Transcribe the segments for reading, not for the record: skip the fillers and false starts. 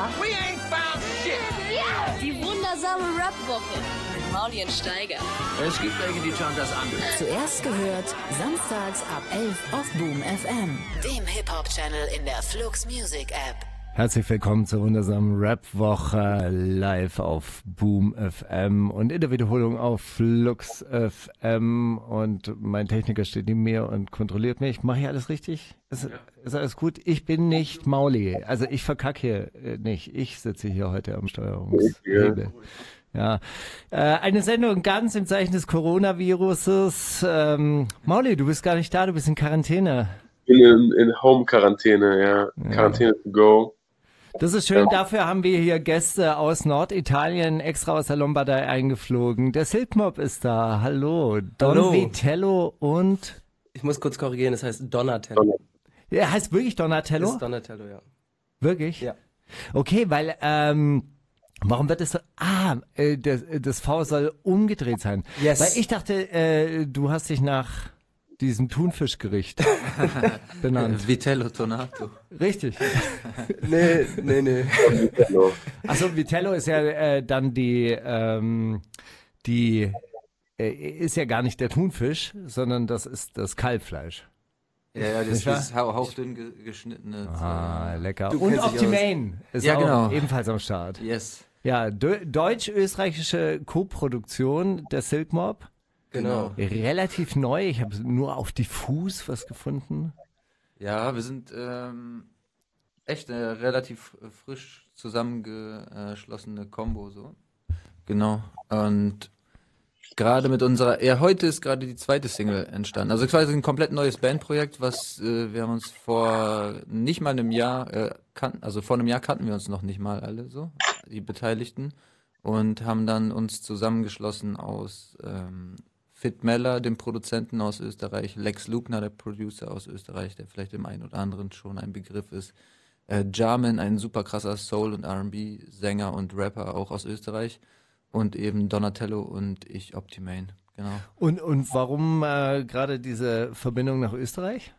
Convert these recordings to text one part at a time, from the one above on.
war We ain't found shit. Die wundersame Rap-Woche mit Mauli und Steiger. Es gibt welche, die schauen das an. zuerst gehört, samstags ab 11 auf Boom FM, dem Hip-Hop-Channel in der Flux Music App. Herzlich willkommen zur wundersamen Rap-Woche live auf Boom FM und in der Wiederholung auf Flux FM. Und mein Techniker steht neben mir und kontrolliert mich. Mache ich alles richtig? Ist alles gut? Ich bin nicht Mauli. Also ich verkacke hier nicht. Ich sitze hier heute am Steuerungshebel. Ja, eine Sendung ganz im Zeichen des Coronaviruses. Mauli, du bist gar nicht da, du bist in Quarantäne. Ich bin in Home-Quarantäne, ja. Quarantäne to go. Das ist schön, dafür haben wir hier Gäste aus Norditalien extra aus der Lombardei eingeflogen. Der Silkmob ist da, hallo. Don Vitello und... Ich muss kurz korrigieren, es heißt Donatello. Ja, heißt wirklich Donatello? Das ist Donatello, ja. Wirklich? Ja. Okay, weil, warum wird es so... das V soll umgedreht sein. Yes. Weil ich dachte, du hast dich nach diesem Thunfischgericht benannt. Vitello Tonato. Richtig. Nee. Achso, Vitello ist ja dann ist ja gar nicht der Thunfisch, sondern das ist das Kalbfleisch. Ja, das ist dieses hauchdünn geschnittene. Lecker. Du Und kennst dich Optimane ist Ja, auch genau. ebenfalls am Start. Yes. Ja, deutsch-österreichische Co-Produktion der Silkmob. Genau. Relativ neu, ich habe nur auf diffus was gefunden. Ja, wir sind echt eine relativ frisch zusammengeschlossene Combo so. Genau. Und gerade mit heute ist gerade die zweite Single entstanden. Also quasi ein komplett neues Bandprojekt, was wir haben uns vor nicht mal einem Jahr kannten. Also vor einem Jahr kannten wir uns noch nicht mal alle so, die Beteiligten, und haben dann uns zusammengeschlossen aus Fit Meller, dem Produzenten aus Österreich, Lex Lugner, der Producer aus Österreich, der vielleicht dem einen oder anderen schon ein Begriff ist, Jarman, ein super krasser Soul- und R&B-Sänger und Rapper, auch aus Österreich, und eben Donatello und ich, Optimane, genau. Und warum gerade diese Verbindung nach Österreich?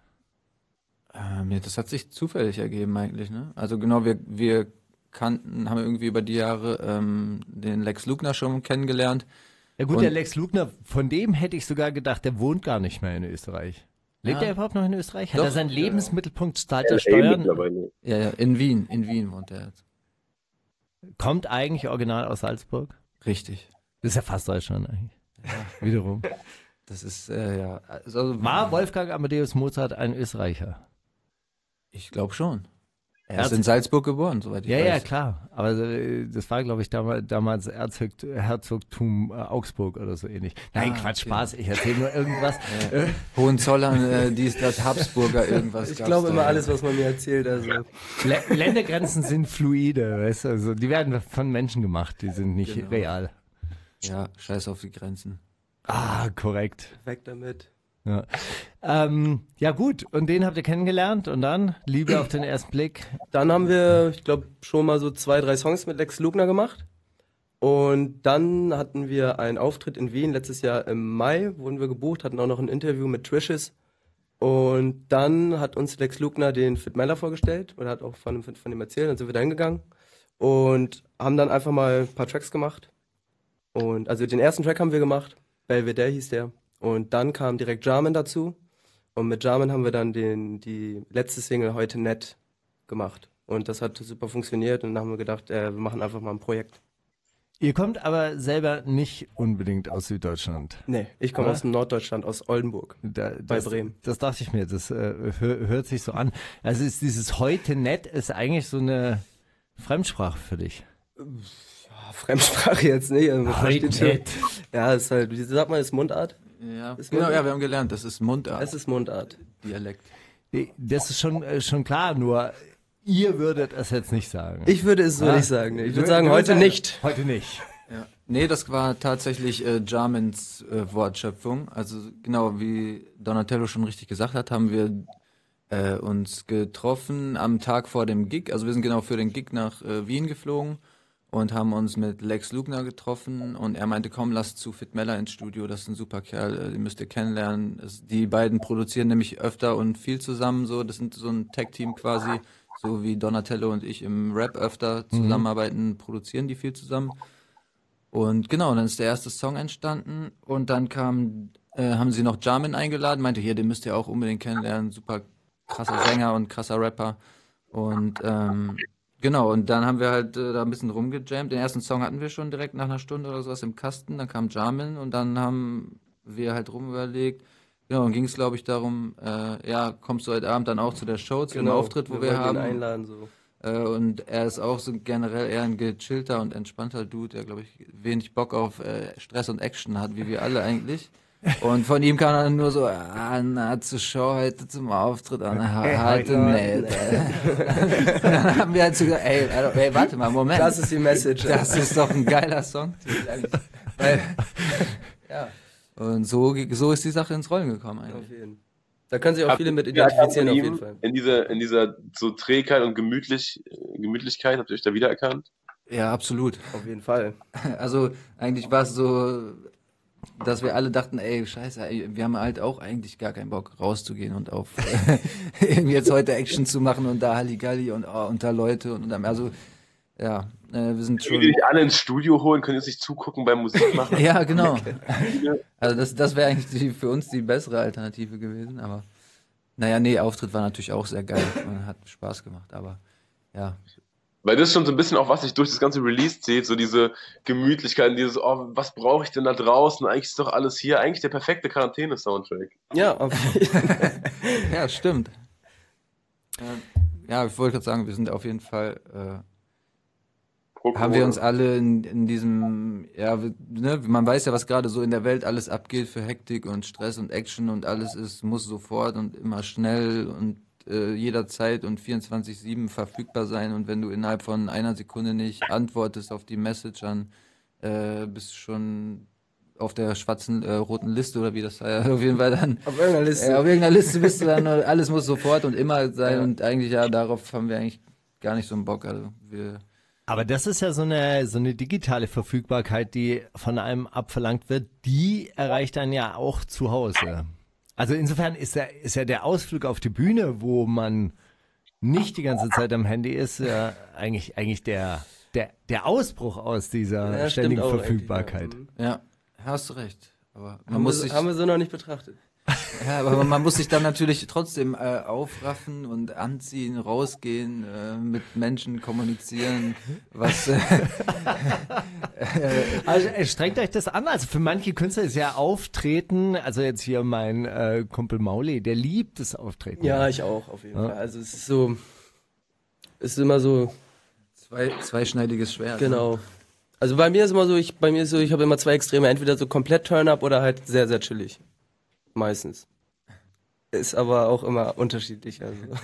Das hat sich zufällig ergeben eigentlich, ne? Also genau, wir haben irgendwie über die Jahre den Lex Lugner schon kennengelernt. Ja gut, Und- der Lex Lugner, von dem hätte ich sogar gedacht, der wohnt gar nicht mehr in Österreich. Lebt Ja. er überhaupt noch in Österreich? Hat Doch. er seinen Lebensmittelpunkt zahlt LA er Steuern? mittlerweile. Ja, in Wien wohnt er jetzt. Kommt eigentlich original aus Salzburg? Richtig. Das ist ja fast Deutschland eigentlich. Wiederum. Das ist, ja. Also, War Wolfgang Amadeus Mozart ein Österreicher? Ich glaube schon. Er ist in Salzburg geboren, soweit ich Ja, weiß. ja, klar. Aber das war, glaube ich, damals Herzogtum Augsburg oder so ähnlich. Nein, Quatsch, okay. Spaß. Ich erzähle nur irgendwas. Hohenzollern, das Habsburger, irgendwas. Ich gab's glaube da. immer alles, was man mir erzählt. Also. Ländergrenzen sind fluide, weißt du? Also die werden von Menschen gemacht, die sind nicht Genau. real. Ja, scheiß auf die Grenzen. Korrekt. Weg damit. Ja. Ja gut, und den habt ihr kennengelernt und dann Liebe auf den ersten Blick. Dann haben wir, ich glaube, schon mal so 2, 3 Songs mit Lex Lugner gemacht. Und dann hatten wir einen Auftritt in Wien letztes Jahr im Mai, wurden wir gebucht, hatten auch noch ein Interview mit Trishes. Und dann hat uns Lex Lugner den Fit Meller vorgestellt oder hat auch von dem erzählt, dann sind wir da hingegangen und haben dann einfach mal ein paar Tracks gemacht. Und also den ersten Track haben wir gemacht, Belvedere hieß der. Und dann kam direkt Jarman dazu. Und mit Jarman haben wir dann die letzte Single Heute Nett gemacht. Und das hat super funktioniert. Und dann haben wir gedacht, wir machen einfach mal ein Projekt. Ihr kommt aber selber nicht unbedingt aus Süddeutschland. Nee, ich komme Oder? aus dem Norddeutschland, aus Oldenburg. Bei Bremen. Das dachte ich mir, das hört sich so an. Also ist dieses Heute nett ist eigentlich so eine Fremdsprache für dich. Fremdsprache jetzt nicht. Also man Heute versteht schon. nett. Ja, ist halt, wie sagt man, ist Mundart? Ja, Ist genau, Mundart? ja, wir haben gelernt, das ist Mundart, Es ist Mundart. Dialekt. Das ist schon klar, nur ihr würdet es jetzt nicht sagen. Ich würde es so nicht sagen. Nee. Ich würde sagen, heute nicht. Heute nicht. Ja. Nee, das war tatsächlich Jarmans Wortschöpfung. Also genau, wie Donatello schon richtig gesagt hat, haben wir uns getroffen am Tag vor dem Gig. Also wir sind genau für den Gig nach Wien geflogen und haben uns mit Lex Lugner getroffen und er meinte, komm, lass zu Fit Meller ins Studio, das ist ein super Kerl, den müsst ihr kennenlernen. Die beiden produzieren nämlich öfter und viel zusammen, so, das sind so ein Tag-Team quasi, so wie Donatello und ich im Rap öfter zusammenarbeiten, produzieren die viel zusammen. Und genau, dann ist der erste Song entstanden und dann haben sie noch Jamin eingeladen, meinte, hier, den müsst ihr auch unbedingt kennenlernen, super krasser Sänger und krasser Rapper. Und genau, und dann haben wir halt da ein bisschen rumgejammt. Den ersten Song hatten wir schon direkt nach einer Stunde oder sowas im Kasten, dann kam Jamin und dann haben wir halt rumüberlegt. Genau, und ging es, glaube ich, darum, kommst du heute Abend dann auch zu der Show, zu dem Auftritt, wo wir wollten ihn haben. einladen, so. Und er ist auch so generell eher ein gechillter und entspannter Dude, der, glaube ich, wenig Bock auf Stress und Action hat, wie wir alle eigentlich. Und von ihm kam dann nur so, zur Show heute zum Auftritt, heute nicht. Dann haben wir halt so gesagt, ey, warte mal, Moment. Das ist die Message. Das ist doch ein geiler Song. Ja. Und so ist die Sache ins Rollen gekommen eigentlich. Auf jeden. Da können sich auch viele mit identifizieren, auf jeden Fall. In dieser so Trägheit und Gemütlichkeit, habt ihr euch da wiedererkannt? Ja, absolut. Auf jeden Fall. Also eigentlich war es so, dass wir alle dachten, ey, scheiße, wir haben halt auch eigentlich gar keinen Bock rauszugehen und auf irgendwie jetzt heute Action zu machen und da Halligalli und da Leute und also ja, wir sind schon... Wenn die dich alle ins Studio holen, können die sich zugucken beim Musik machen. Ja, genau. Also das wäre eigentlich für uns die bessere Alternative gewesen, aber naja, nee, Auftritt war natürlich auch sehr geil und hat Spaß gemacht, aber ja. Weil das ist schon so ein bisschen auch, was sich durch das ganze Release zieht, so diese Gemütlichkeit, dieses, was brauche ich denn da draußen? Eigentlich ist doch alles hier, eigentlich der perfekte Quarantäne-Soundtrack. Ja, auf jeden Fall. Ja, stimmt. Ja, ich wollte gerade sagen, wir sind auf jeden Fall... haben wir uns alle in diesem, man weiß ja, was gerade so in der Welt alles abgeht für Hektik und Stress und Action und alles muss sofort und immer schnell und jederzeit und 24/7 verfügbar sein und wenn du innerhalb von einer Sekunde nicht antwortest auf die Message, dann bist du schon auf der schwarzen, roten Liste oder wie das heißt, auf jeden Fall dann. Auf irgendeiner Liste. Auf irgendeiner Liste bist du dann, alles muss sofort und immer sein und eigentlich, darauf haben wir eigentlich gar nicht so einen Bock, also Aber das ist ja so eine digitale Verfügbarkeit, die von einem abverlangt wird, die erreicht dann ja auch zu Hause. Also insofern ist ja der Ausflug auf die Bühne, wo man nicht die ganze Zeit am Handy ist, ja eigentlich der Ausbruch aus dieser ständigen Verfügbarkeit. Ja, hast du recht. Aber haben wir so noch nicht betrachtet. Ja, aber man muss sich dann natürlich trotzdem aufraffen und anziehen, rausgehen, mit Menschen kommunizieren, was... Also strengt euch das an. Also für manche Künstler ist ja Auftreten, also jetzt hier mein Kumpel Mauli, der liebt das Auftreten. Ja, ich auch, auf jeden Fall. Also es ist immer so... Zweischneidiges Schwert. Genau. Also bei mir ist immer so, ich habe immer zwei Extreme, entweder so komplett Turn-up oder halt sehr, sehr chillig. Meistens. Ist aber auch immer unterschiedlich.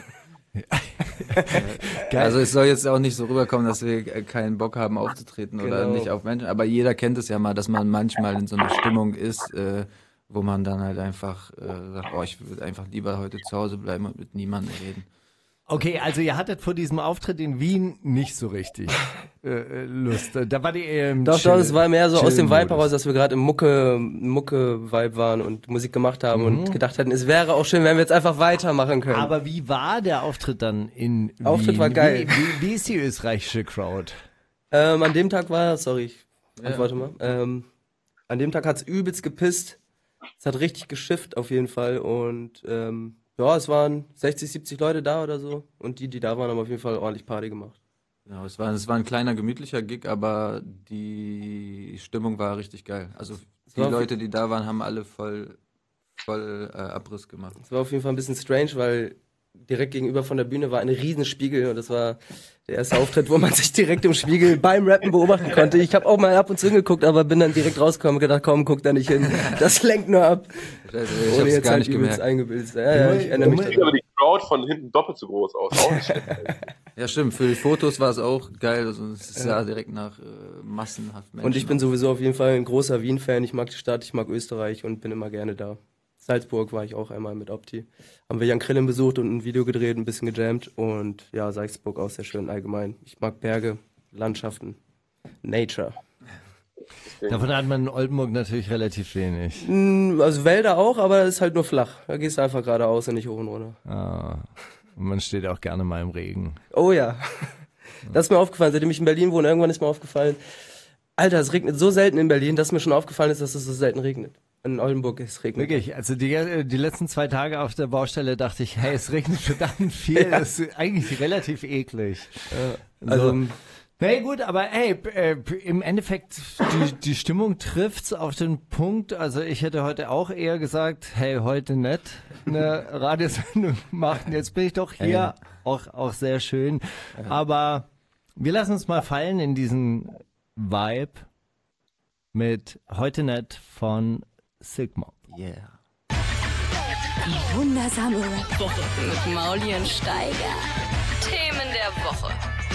Also es soll jetzt auch nicht so rüberkommen, dass wir keinen Bock haben aufzutreten oder nicht auf Menschen. Aber jeder kennt es ja mal, dass man manchmal in so einer Stimmung ist, wo man dann halt einfach sagt, ich würde einfach lieber heute zu Hause bleiben und mit niemandem reden. Okay, also ihr hattet vor diesem Auftritt in Wien nicht so richtig Lust. Da war die Doch, es war mehr so aus dem Vibe heraus, dass wir gerade im Mucke-Vibe waren und Musik gemacht haben und gedacht hatten, es wäre auch schön, wenn wir jetzt einfach weitermachen können. Aber wie war der Auftritt dann in Wien? Auftritt war geil. Wie ist die österreichische Crowd? An dem Tag antworte mal. An dem Tag hat's übelst gepisst. Es hat richtig geschifft auf jeden Fall und es waren 60, 70 Leute da oder so. Und die da waren, haben auf jeden Fall ordentlich Party gemacht. Genau, es war ein kleiner, gemütlicher Gig, aber die Stimmung war richtig geil. Also die Leute, die da waren, haben alle voll Abriss gemacht. Es war auf jeden Fall ein bisschen strange, weil direkt gegenüber von der Bühne war ein Riesenspiegel und das war der erste Auftritt, wo man sich direkt im Spiegel beim Rappen beobachten konnte. Ich habe auch mal ab und zu hingeguckt, aber bin dann direkt rausgekommen und gedacht, komm, guck da nicht hin. Das lenkt nur ab. Ich hab's gar nicht gemerkt. Eingebildet. Ja, ich erinnere mich. Sieht aber die Crowd von hinten doppelt so groß aus. Auch nicht schlecht. Ja, stimmt. Für die Fotos war es auch geil. Also es sah direkt nach massenhaft Menschen. Und ich bin sowieso auf jeden Fall ein großer Wien-Fan. Ich mag die Stadt, ich mag Österreich und bin immer gerne da. Salzburg war ich auch einmal mit Opti. Haben wir Jan Krillen besucht und ein Video gedreht, ein bisschen gejammt. Und ja, Salzburg auch sehr schön allgemein. Ich mag Berge, Landschaften, Nature. Davon hat man in Oldenburg natürlich relativ wenig. Also Wälder auch, aber es ist halt nur flach. Da gehst du einfach geradeaus und nicht hoch und runter. Ah. Und man steht auch gerne mal im Regen. Oh ja. Das ist mir aufgefallen, seitdem ich in Berlin wohne, irgendwann ist mir aufgefallen, Alter, es regnet so selten in Berlin, dass mir schon aufgefallen ist, dass es so selten regnet. In Oldenburg es regnet. Wirklich, also die letzten 2 Tage auf der Baustelle dachte ich, hey, es regnet verdammt viel, das ist eigentlich relativ eklig. Also, Hey, gut, aber hey, im Endeffekt, die Stimmung trifft's auf den Punkt. Also ich hätte heute auch eher gesagt, hey, heute nicht eine Radiosendung machen. Jetzt bin ich doch hier, auch sehr schön. Aber wir lassen uns mal fallen in diesen Vibe mit Heute nicht von Sigma. Yeah. Die wundersame Rap-Woche mit Mauli und Steiger. Themen der Woche.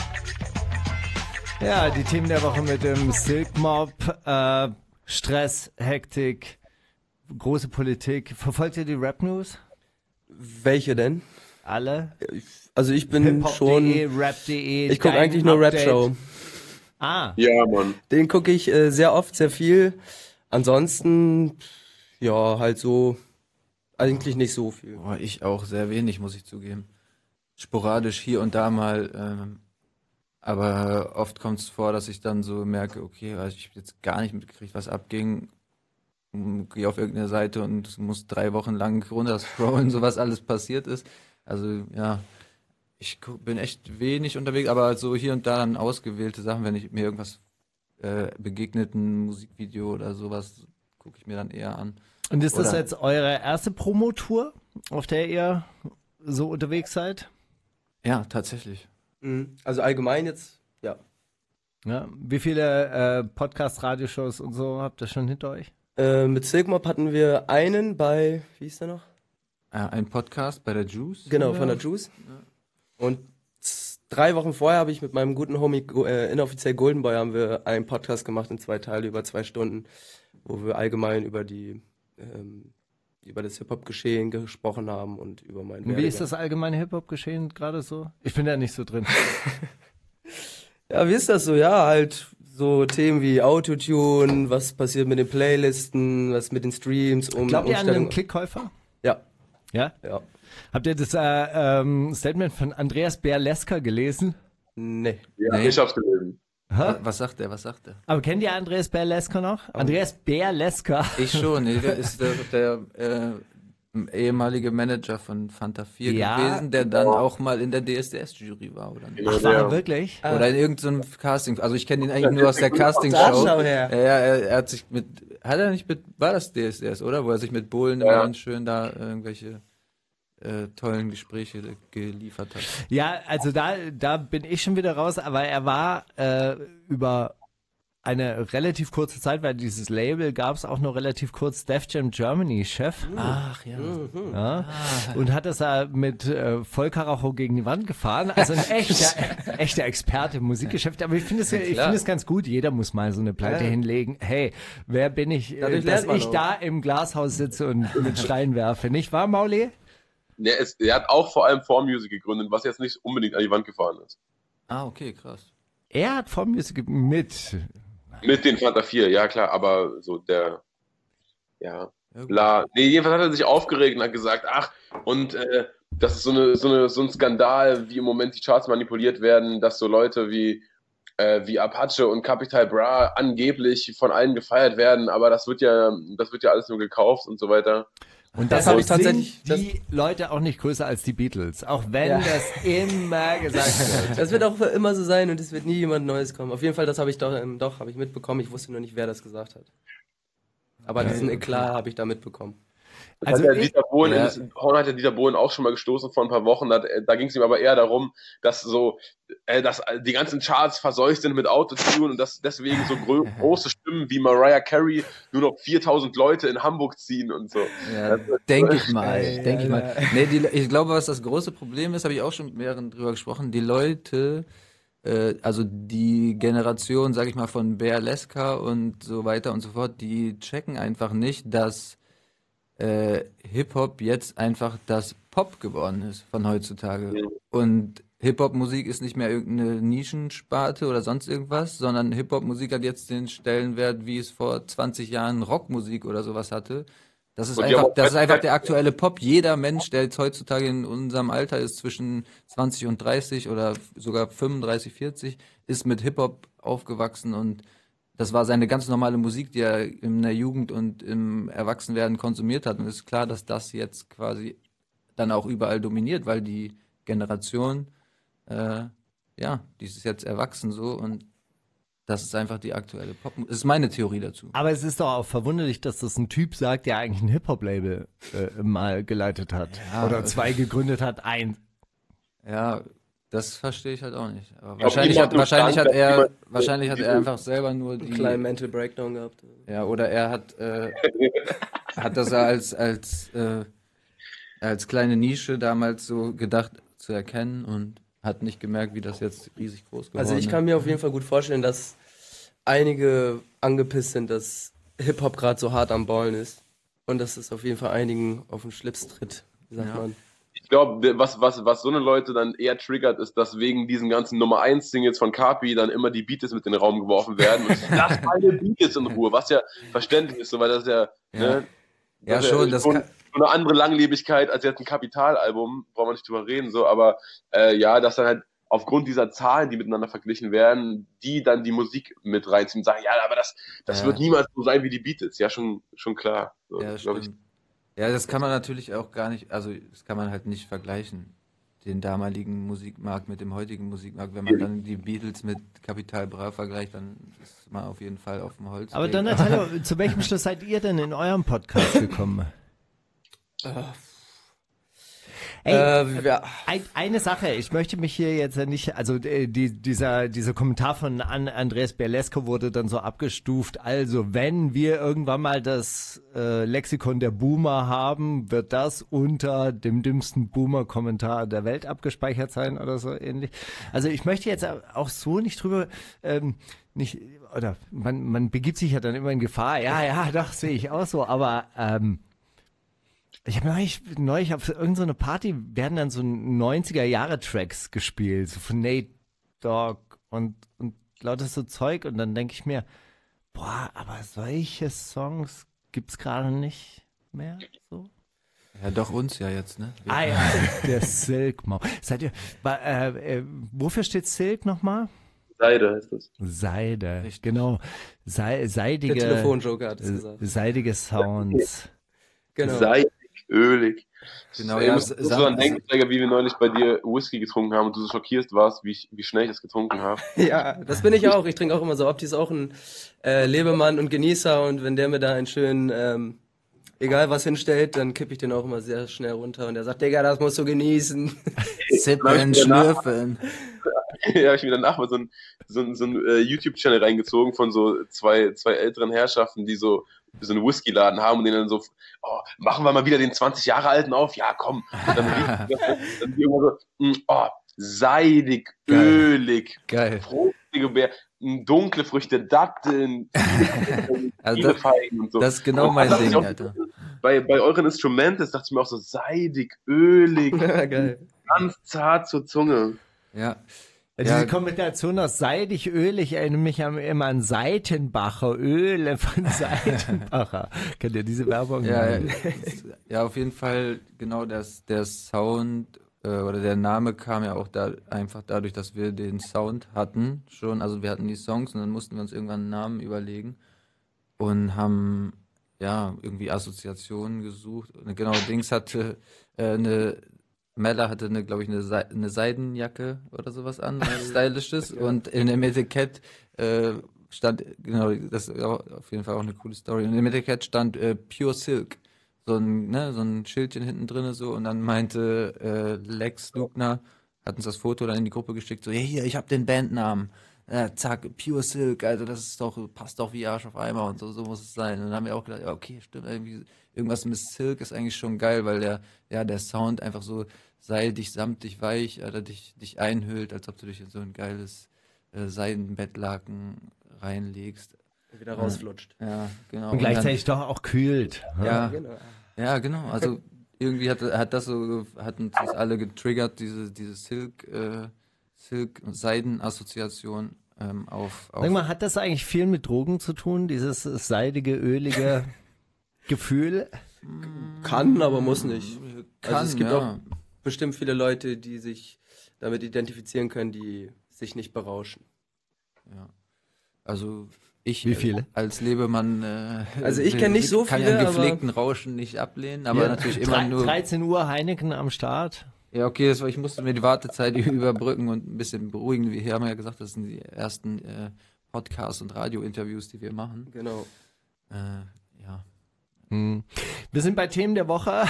Ja, die Themen der Woche mit dem Silk Mob, Stress, Hektik, große Politik. Verfolgt ihr die Rap-News? welche denn? Alle? Also ich bin schon... Rap.de. Ich gucke eigentlich nur Rap-Show. Ah. Ja, Mann. Den gucke ich sehr oft, sehr viel. Ansonsten, ja, halt so, eigentlich nicht so viel. Boah, ich auch sehr wenig, muss ich zugeben. Sporadisch hier und da mal, aber oft kommt es vor, dass ich dann so merke, okay, also ich habe jetzt gar nicht mitgekriegt, was abging. Gehe auf irgendeine Seite und muss 3 Wochen lang runterscrollen, so was alles passiert ist. Also ja, ich bin echt wenig unterwegs, aber so hier und da dann ausgewählte Sachen, wenn ich mir irgendwas begegnet, ein Musikvideo oder sowas, gucke ich mir dann eher an. Und ist das Oder- jetzt eure erste Promotour, auf der ihr so unterwegs seid? Ja, tatsächlich. Also allgemein jetzt, ja. Ja. Wie viele Podcast-Radioshows und so habt ihr schon hinter euch? Mit Silkmob hatten wir einen bei, wie hieß der noch? Ein Podcast bei der Juice. Genau, von der Juice. Und 3 Wochen vorher habe ich mit meinem guten Homie inoffiziell Goldenboy haben wir einen Podcast gemacht in 2 Teile über 2 Stunden, wo wir allgemein über das Hip-Hop-Geschehen gesprochen haben und über meinen Und wie ist Werdegang. das allgemeine Hip-Hop-Geschehen gerade so? Ich bin da nicht so drin. Ja, wie ist das so? Ja, halt so Themen wie Autotune, was passiert mit den Playlisten, was mit den Streams, Glaubt ihr an Umstellung- den Klickkäufer? Ja, Ja? ja. Habt ihr das Statement von Andreas Berlesker gelesen? Nee. Ja, Nee. ich hab's gelesen. Was sagt er? Aber kennt ihr Andreas Berlesker noch? Andreas Berlesker. Ich schon, nee, der ist der ehemalige Manager von Fanta 4 Ja. gewesen, der dann auch mal in der DSDS-Jury war, oder nicht? Ach, war er wirklich? Oder in irgendeinem Casting. Also ich kenne ihn eigentlich nur aus der Da Castingshow. schau her. Ja, er hat sich hat er nicht war das DSDS, oder? Wo er sich mit Bohlen immer ganz schön da irgendwelche tollen Gespräche geliefert hat. Ja, also da bin ich schon wieder raus, aber er war über eine relativ kurze Zeit, weil dieses Label gab es auch noch relativ kurz, Def Jam Germany Chef. Ach ja. Ja, und hat das da mit Vollkaracho gegen die Wand gefahren. Also ein echter Experte im Musikgeschäft. Aber ich finde es ganz gut. Jeder muss mal so eine Pleite hinlegen. Hey, wer bin ich, Dadurch dass lernt man ich auch. da im Glashaus sitze und mit Stein werfe? Nicht wahr, Mauli? Er hat auch vor allem Formmusik gegründet, was jetzt nicht unbedingt an die Wand gefahren ist. Ah, okay, krass. Er hat Formmusik mit. Mit den Fanta 4, ja klar, aber so der, ja, Ja, gut. bla. Nee, jedenfalls hat er sich aufgeregt und hat gesagt, und das ist so ein Skandal, wie im Moment die Charts manipuliert werden, dass so Leute wie Apache und Capital Bra angeblich von allen gefeiert werden, aber das wird ja alles nur gekauft und so weiter. Und Das habe ich deshalb tatsächlich- sind die Leute auch nicht größer als die Beatles, auch wenn das immer gesagt wird. Das wird auch für immer so sein und es wird nie jemand Neues kommen. Auf jeden Fall, das habe ich doch habe ich mitbekommen. Ich wusste nur nicht, wer das gesagt hat. Aber diesen Eklat habe ich da mitbekommen. Also Horn hat ja Dieter Bohlen auch schon mal gestoßen vor ein paar Wochen. Da ging es ihm aber eher darum, dass dass die ganzen Charts verseucht sind mit Autotune und dass deswegen so große Stimmen wie Mariah Carey nur noch 4000 Leute in Hamburg ziehen und so. Ja, denke ich mal. Nee, ich glaube, was das große Problem ist, habe ich auch schon mit mehreren drüber gesprochen, die Leute, also die Generation, sag ich mal, von Berleska und so weiter und so fort, die checken einfach nicht, dass Hip-Hop jetzt einfach das Pop geworden ist von heutzutage. Und Hip-Hop-Musik ist nicht mehr irgendeine Nischensparte oder sonst irgendwas, sondern Hip-Hop-Musik hat jetzt den Stellenwert, wie es vor 20 Jahren Rockmusik oder sowas hatte. Das ist Und die haben auch einfach der aktuelle Pop. Jeder Mensch, der jetzt heutzutage in unserem Alter ist, zwischen 20 und 30 oder sogar 35, 40, ist mit Hip-Hop aufgewachsen und das war seine ganz normale Musik, die er in der Jugend und im Erwachsenwerden konsumiert hat. Und es ist klar, dass das jetzt quasi dann auch überall dominiert, weil die Generation, die ist jetzt erwachsen so und das ist einfach die aktuelle Pop. Das ist meine Theorie dazu. Aber es ist doch auch verwunderlich, dass das ein Typ sagt, der eigentlich ein Hip-Hop-Label mal geleitet hat. Ja, oder 2 gegründet hat, 1. Ja, das verstehe ich halt auch nicht. Aber glaub, wahrscheinlich hat er diese- einfach selber nur Einen die. kleinen Mental Breakdown gehabt. Ja, oder er hat das als kleine Nische damals so gedacht zu erkennen und hat nicht gemerkt, wie das jetzt riesig groß geworden ist. Also ich kann mir auf jeden Fall gut vorstellen, dass einige angepisst sind, dass Hip-Hop gerade so hart am Ballen ist. Und dass es auf jeden Fall einigen auf den Schlips tritt, wie sagt man. Ich glaube, was so eine Leute dann eher triggert, ist, dass wegen diesen ganzen Nummer 1 Singles von Kapi dann immer die Beatles mit in den Raum geworfen werden. Und lass meine Beatles in Ruhe, was ja verständlich ist, so, weil das ja, ne, Ja, das schon, ist das schon kann, so eine andere Langlebigkeit als jetzt ein Kapitalalbum, brauchen wir nicht drüber reden, so, aber dass dann halt aufgrund dieser Zahlen, die miteinander verglichen werden, die dann die Musik mit reinziehen und sagen, ja, aber das wird niemals so sein wie die Beatles, ja, schon klar. So, ja, glaub ich. stimmt. Ja, das kann man natürlich auch gar nicht, also das kann man halt nicht vergleichen, den damaligen Musikmarkt mit dem heutigen Musikmarkt. Wenn man dann die Beatles mit Capital Bra vergleicht, dann ist man auf jeden Fall auf dem Holz. Aber Donatello, zu welchem Schluss seid ihr denn in eurem Podcast gekommen? Eine Sache, ich möchte mich hier jetzt nicht, also dieser Kommentar von Andreas Berlesco wurde dann so abgestuft, also wenn wir irgendwann mal das Lexikon der Boomer haben, wird das unter dem dümmsten Boomer-Kommentar der Welt abgespeichert sein oder so ähnlich. Also ich möchte jetzt auch so nicht drüber, oder man begibt sich ja dann immer in Gefahr, ja, doch, sehe ich auch so, aber ich habe neulich auf irgendeiner Party werden dann so 90er-Jahre-Tracks gespielt, so von Nate Dogg und lauter so Zeug und dann denke ich mir, boah, aber solche Songs gibt's gerade nicht mehr, so. Ja, doch uns ja jetzt, ne? Ja, der Silk Mo. Seid ihr, wofür steht Silk nochmal? Seide heißt das. Seide, genau. Seidige, Der Telefonjoker hat es gesagt. seidige Sounds. Genau. Seidig, ölig. Genau, Ich ja, muss so dran denken, Steiger, wie wir neulich bei dir Whisky getrunken haben und du so schockiert warst, wie schnell ich das getrunken habe. Ja, das bin ich auch. Ich trinke auch immer so. Opti ist auch ein Lebemann und Genießer und wenn der mir da einen schönen, egal was hinstellt, dann kippe ich den auch immer sehr schnell runter und er sagt, Digga, das musst du genießen. Sippen, schlürfen. Ja, habe ich mir danach mal so ein YouTube-Channel reingezogen von so zwei älteren Herrschaften, die so einen Whisky-Laden haben und denen dann so, machen wir mal wieder den 20 Jahre alten auf? Ja, komm. Und dann die immer so, seidig, ölig, Geil. fruchtige Beeren, dunkle Früchte, Datteln, Also Feigen und so. das ist genau mein Und Ding, auch, Alter. Bei euren Instrumenten dachte ich mir auch so seidig, ölig, Geil. ganz zart zur Zunge. Ja. Diese Kombination aus seidig, ölig erinnert mich immer an Seitenbacher, Öle von Seitenbacher. Kennt ihr diese Werbung? Ja, auf jeden Fall, genau, der Sound oder der Name kam ja auch einfach dadurch, dass wir den Sound hatten schon. Also wir hatten die Songs und dann mussten wir uns irgendwann einen Namen überlegen und haben irgendwie Assoziationen gesucht. Und genau, Dings hatte Mella hatte glaube ich, eine Seidenjacke oder sowas an, was Stylisches. Und in dem Etikett stand, genau, das ist auf jeden Fall auch eine coole Story. Und im Etikett stand Pure Silk. So ein Schildchen hinten drin so. Und dann meinte Lex Lugner, hat uns das Foto dann in die Gruppe geschickt, so, hey, hier, ich hab den Bandnamen. Zack, Pure Silk, also das ist passt doch wie Arsch auf Eimer und so muss es sein. Und dann haben wir auch gedacht, ja, okay, stimmt, irgendwie irgendwas mit Silk ist eigentlich schon geil, weil der Sound einfach so seidig, samtig, weich, Alter, dich einhüllt, als ob du dich in so ein geiles Seidenbettlaken reinlegst. Wieder rausflutscht. Ja, genau. Und gleichzeitig doch auch kühlt. Ja, Genau. ja, genau. Also irgendwie hat uns das alle getriggert, diese Silk-Seiden-Assoziation auf. Sag mal, hat das eigentlich viel mit Drogen zu tun, dieses seidige, ölige Gefühl? Kann, aber muss nicht. Also es gibt ja. auch bestimmt viele Leute, die sich damit identifizieren können, die sich nicht berauschen. Ja. Also ich Wie viele? als Lebemann Also ich kenn nicht so kann viele, ja einen aber- gepflegten Rauschen nicht ablehnen, aber natürlich immer nur... 13 Uhr Heineken am Start. Ja, okay, ich musste mir die Wartezeit überbrücken und ein bisschen beruhigen. Wir haben ja gesagt, das sind die ersten Podcasts und Radiointerviews, die wir machen. Genau. Ja. Wir sind bei Themen der Woche.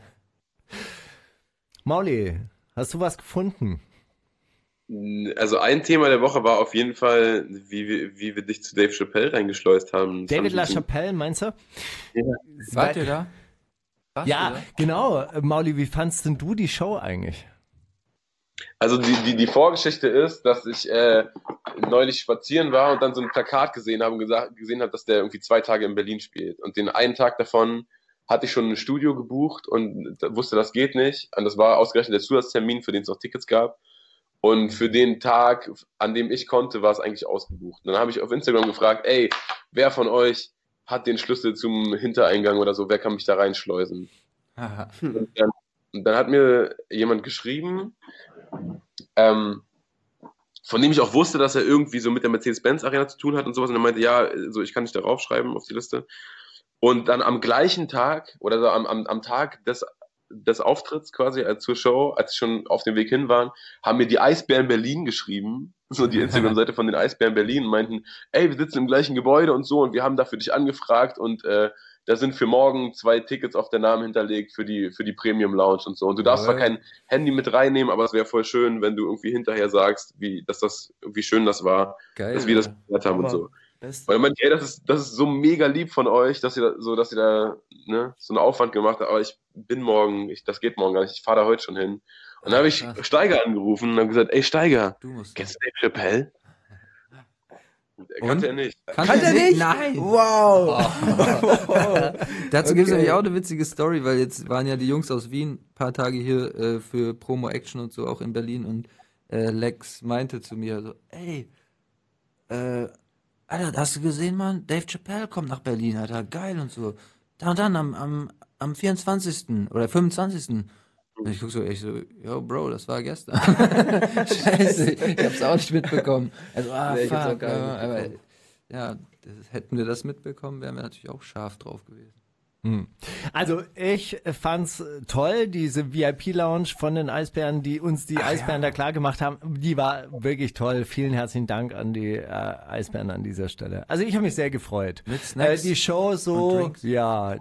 Mauli, hast du was gefunden? Also ein Thema der Woche war auf jeden Fall, wie wir dich zu Dave Chappelle reingeschleust haben. Das David haben sie LaChapelle, meinst du? Wart ihr da? Warst Ja, du da? genau. Mauli, wie fandst denn du die Show eigentlich? Also die Vorgeschichte ist, dass ich neulich spazieren war und dann so ein Plakat gesehen habe und gesehen habe, dass der irgendwie 2 Tage in Berlin spielt. Und den einen Tag davon hatte ich schon ein Studio gebucht und wusste, das geht nicht. Und das war ausgerechnet der Zusatztermin, für den es auch Tickets gab. Und für den Tag, an dem ich konnte, war es eigentlich ausgebucht. Und dann habe ich auf Instagram gefragt, ey, wer von euch hat den Schlüssel zum Hintereingang oder so, wer kann mich da reinschleusen? Haha. Und dann hat mir jemand geschrieben, von dem ich auch wusste, dass er irgendwie so mit der Mercedes-Benz-Arena zu tun hat und sowas. Und er meinte, ja, so ich kann dich da raufschreiben auf die Liste. Und dann am gleichen Tag oder so am Tag des Auftritts quasi zur Show, als ich schon auf dem Weg hin war, haben mir die Eisbären Berlin geschrieben, so die Instagram-Seite von den Eisbären Berlin, und meinten, ey, wir sitzen im gleichen Gebäude und so und wir haben da für dich angefragt und da sind für morgen 2 Tickets auf der Namen hinterlegt für die Premium Lounge und so. Und du darfst zwar kein Handy mit reinnehmen, aber es wäre voll schön, wenn du irgendwie hinterher sagst, wie schön das war, Geil. dass wir das gehört haben und so. Best. Und er meinte, ey, das ist so mega lieb von euch, dass ihr da ne, so einen Aufwand gemacht habt, aber ich bin morgen, das geht morgen gar nicht, ich fahre da heute schon hin. Und dann habe ich Krass. Steiger angerufen und habe gesagt, ey Steiger, Du musst. kennst du Dave Chappelle? Kannte er nicht. Kann er nicht? Nein. Wow! Dazu gibt es nämlich auch eine witzige Story, weil jetzt waren ja die Jungs aus Wien ein paar Tage hier für Promo-Action und so, auch in Berlin, und Lex meinte zu mir so, ey, Alter, hast du gesehen, Mann? Dave Chappelle kommt nach Berlin, Alter, geil und so. Da und dann am 24. oder 25. Und ich guck so, yo, Bro, das war gestern. Scheiße, ich hab's auch nicht mitbekommen. Also, Nee, ich hab's fuck, auch gar nicht aber, mitbekommen. ja, hätten wir das mitbekommen, wären wir natürlich auch scharf drauf gewesen. Also ich fand's toll, diese VIP-Lounge von den Eisbären, die uns die Eisbären da klar gemacht haben, die war wirklich toll. Vielen herzlichen Dank an die Eisbären an dieser Stelle. Also ich habe mich sehr gefreut. Mit Snacks die Show und so, Drinks? ja.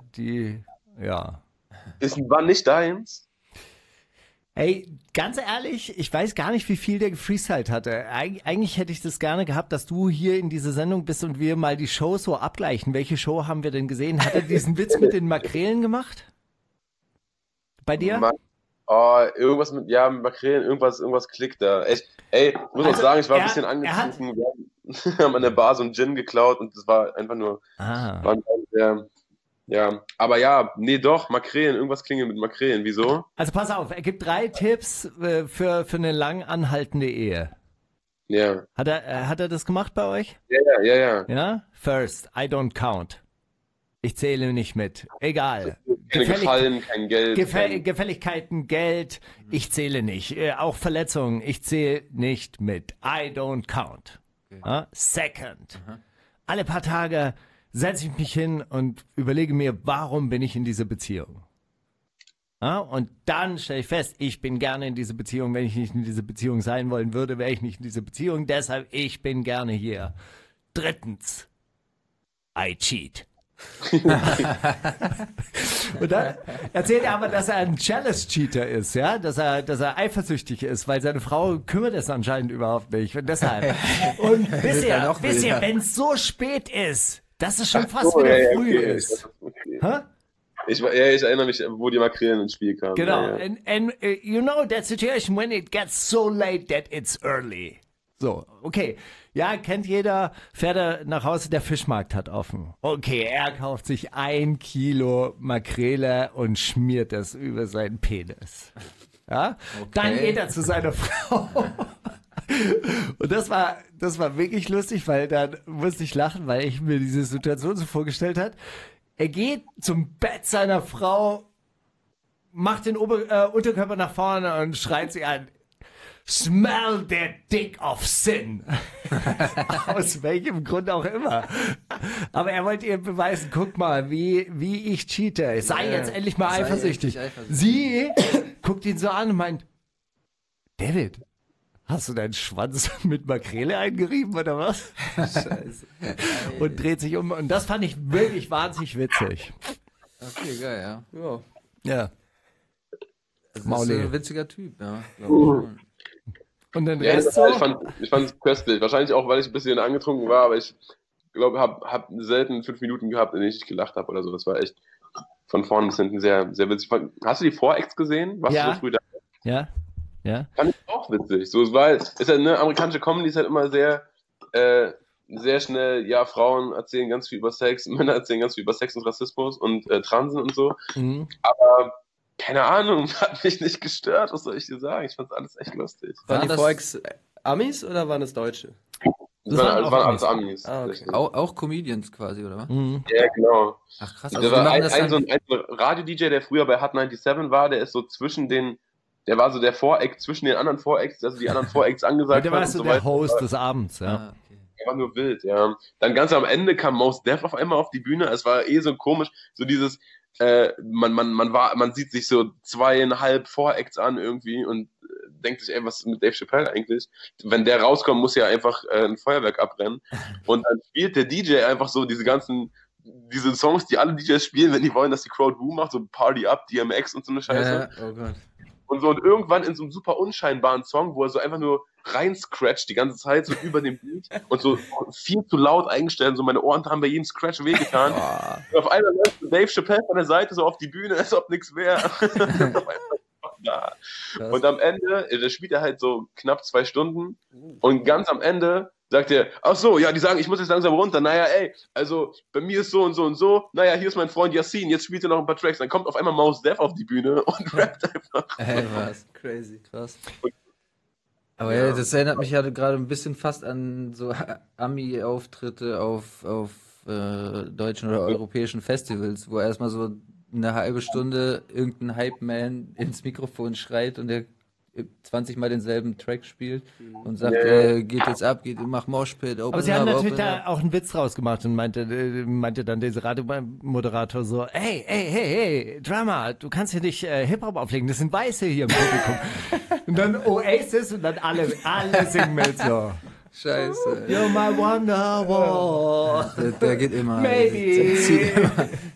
War nicht deins? Ey, ganz ehrlich, ich weiß gar nicht, wie viel der gefreestylt hatte. Eigentlich hätte ich das gerne gehabt, dass du hier in dieser Sendung bist und wir mal die Show so abgleichen. Welche Show haben wir denn gesehen? Hat er diesen Witz mit den Makrelen gemacht? Bei dir? Irgendwas mit Makrelen, irgendwas klickt da. Echt, ey, ich muss auch sagen, ich war ein bisschen angetrunken. Wir haben an der Bar so einen Gin geklaut und das war einfach nur, war sehr, ja, aber ja, nee, doch, Makrelen, irgendwas klingelt mit Makrelen, wieso? Also pass auf, er gibt 3 Tipps für eine lang anhaltende Ehe. Ja, Hat er das gemacht bei euch? ja. Ja? First, I don't count. Ich zähle nicht mit. Egal. Keine Gefallen, kein Geld. Gefälligkeiten, Geld, ich zähle nicht. Auch Verletzungen, ich zähle nicht mit. I don't count. Okay. Ja? Second. Alle paar Tage setze ich mich hin und überlege mir, warum bin ich in dieser Beziehung? Ja? Und dann stelle ich fest, ich bin gerne in dieser Beziehung. Wenn ich nicht in dieser Beziehung sein wollen würde, wäre ich nicht in dieser Beziehung. Deshalb, ich bin gerne hier. Drittens, I cheat. Und dann erzählt er aber, dass er ein Jealous Cheater ist, ja, dass er eifersüchtig ist, weil seine Frau kümmert es anscheinend überhaupt nicht. Und deshalb. Und wisst ihr, wenn es so spät ist, dass es schon fast wieder früh ist. Okay. Hä? Ich erinnere mich, wo die Makrelen ins Spiel kamen. Genau. Ja. And you know that situation when it gets so late that it's early. So, okay. Ja, kennt jeder, fährt er nach Hause, der Fischmarkt hat offen. Okay, er kauft sich 1 Kilo Makrele und schmiert das über seinen Penis. Ja? Okay. Dann geht er zu seiner Frau. Und das war wirklich lustig, weil dann musste ich lachen, weil ich mir diese Situation so vorgestellt habe. Er geht zum Bett seiner Frau, macht den Unterkörper nach vorne und schreit sie an. Smell the dick of sin. Aus welchem Grund auch immer. Aber er wollte ihr beweisen, guck mal, wie ich cheate. Sei jetzt endlich mal eifersüchtig. Sie guckt ihn so an und meint, David, hast du deinen Schwanz mit Makrele eingerieben oder was? Scheiße. Und dreht sich um. Und das fand ich wirklich wahnsinnig witzig. Okay, geil, ja. Ja. Ja. Das Mauli. ist ein witziger Typ, ja. Glaub ich schon. Und den Ja, Rest so? ich fand es köstlich. Wahrscheinlich auch, weil ich ein bisschen angetrunken war, aber ich glaube, hab selten 5 Minuten gehabt, in denen ich gelacht habe oder so. Das war echt von vorne bis hinten sehr, sehr witzig. Hast du die Four-Acts gesehen? Warst du Ja. so früh da? Ja, ja. Fand ich auch witzig. So, weil ist halt eine amerikanische Comedy ist halt immer sehr, sehr schnell, ja, Frauen erzählen ganz viel über Sex, Männer erzählen ganz viel über Sex und Rassismus und Transen und so. Mhm. Aber keine Ahnung, hat mich nicht gestört, was soll ich dir sagen? Ich fand's alles echt lustig. Waren die das- Forex Amis oder waren es Deutsche? Das waren auch waren alles Amis. Ah, okay. Richtig. Auch Comedians quasi, oder was? Mhm. Ja, genau. Ach krass, Da also die war machen das ein dann... Radio-DJ, der früher bei Hot 97 war, der ist so zwischen den, der war so der Voreact zwischen den anderen Voreacts, also die anderen Voreacts angesagt Der hat war und so so der weiter. Host des Abends, ja. Ah, okay. Der war nur wild, ja. Dann ganz am Ende kam Mos Def auf einmal auf die Bühne. Es war so komisch, so dieses, man sieht sich so 2,5 Voracts an irgendwie und denkt sich, ey, was ist mit Dave Chappelle eigentlich? Wenn der rauskommt, muss ja einfach ein Feuerwerk abbrennen. Und dann spielt der DJ einfach so diese Songs, die alle DJs spielen, wenn die wollen, dass die Crowd Boom macht, so Party Up, DMX und so eine Scheiße. Oh Gott. Und irgendwann in so einem super unscheinbaren Song, wo er so einfach nur reinscratcht die ganze Zeit, so über dem Beat und so viel zu laut eingestellt, so meine Ohren haben bei jedem Scratch wehgetan. Und auf einmal läuft Dave Chappelle von der Seite so auf die Bühne, als ob nichts wäre. Da. Und am Ende, da spielt er halt so knapp 2 Stunden und ganz am Ende sagt er, ach so, ja, die sagen, ich muss jetzt langsam runter. Naja, ey, also bei mir ist so und so und so. Naja, hier ist mein Freund Yassin, jetzt spielt er noch ein paar Tracks. Dann kommt auf einmal Mos Def auf die Bühne und rappt einfach. Ey, was? Crazy. Krass. Aber ja, das erinnert mich ja gerade ein bisschen fast an so Ami-Auftritte auf deutschen oder europäischen Festivals, wo erstmal so eine halbe Stunde irgendein Hype-Man ins Mikrofon schreit und der 20 Mal denselben Track spielt und sagt, geht jetzt ab, mach Moshpit, open Aber sie haben up, natürlich open da up. auch einen Witz draus gemacht und meinte dann dieser Radiomoderator so, hey, Drama, du kannst hier nicht Hip-Hop auflegen, das sind Weiße hier im Publikum. Und dann Oasis und dann alle singen mit so. Scheiße. You're my Wonderwall. Der geht immer. Maybe. Der zieht immer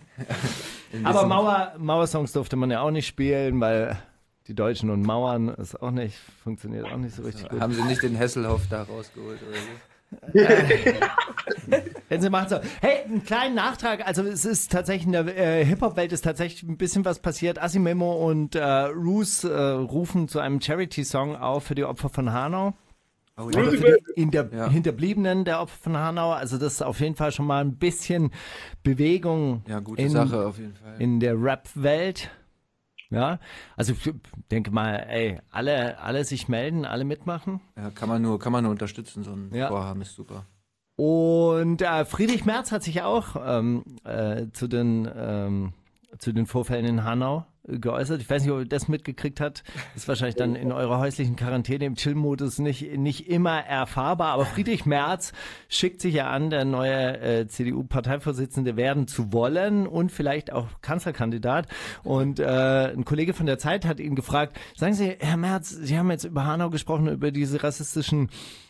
in Aber diesen- Mauersongs durfte man ja auch nicht spielen, weil die Deutschen und Mauern ist auch nicht, funktioniert auch nicht so richtig gut. Haben sie nicht den Hasselhoff da rausgeholt oder so? Wenn sie machen so, hey, einen kleinen Nachtrag, also es ist tatsächlich in der Hip-Hop-Welt ist tatsächlich ein bisschen was passiert. Asimemo und Roos rufen zu einem Charity-Song auf für die Opfer von Hanau. Oh, Oder ja. für die Ja. Hinterbliebenen der Opfer von Hanau. Also das ist auf jeden Fall schon mal ein bisschen Bewegung Ja, gute Sache auf jeden Fall. in der Rap-Welt. Ja, also ich denke mal, ey, alle sich melden, alle mitmachen. Ja, kann man nur unterstützen, so ein Ja. Vorhaben ist super. Und Friedrich Merz hat sich auch zu den Vorfällen in Hanau geäußert. Ich weiß nicht, ob ihr das mitgekriegt habt. Das ist wahrscheinlich dann in eurer häuslichen Quarantäne im Chill-Modus nicht immer erfahrbar. Aber Friedrich Merz schickt sich ja an, der neue CDU-Parteivorsitzende werden zu wollen und vielleicht auch Kanzlerkandidat. Und ein Kollege von der Zeit hat ihn gefragt, sagen Sie, Herr Merz, Sie haben jetzt über Hanau gesprochen, über diesen rassistischen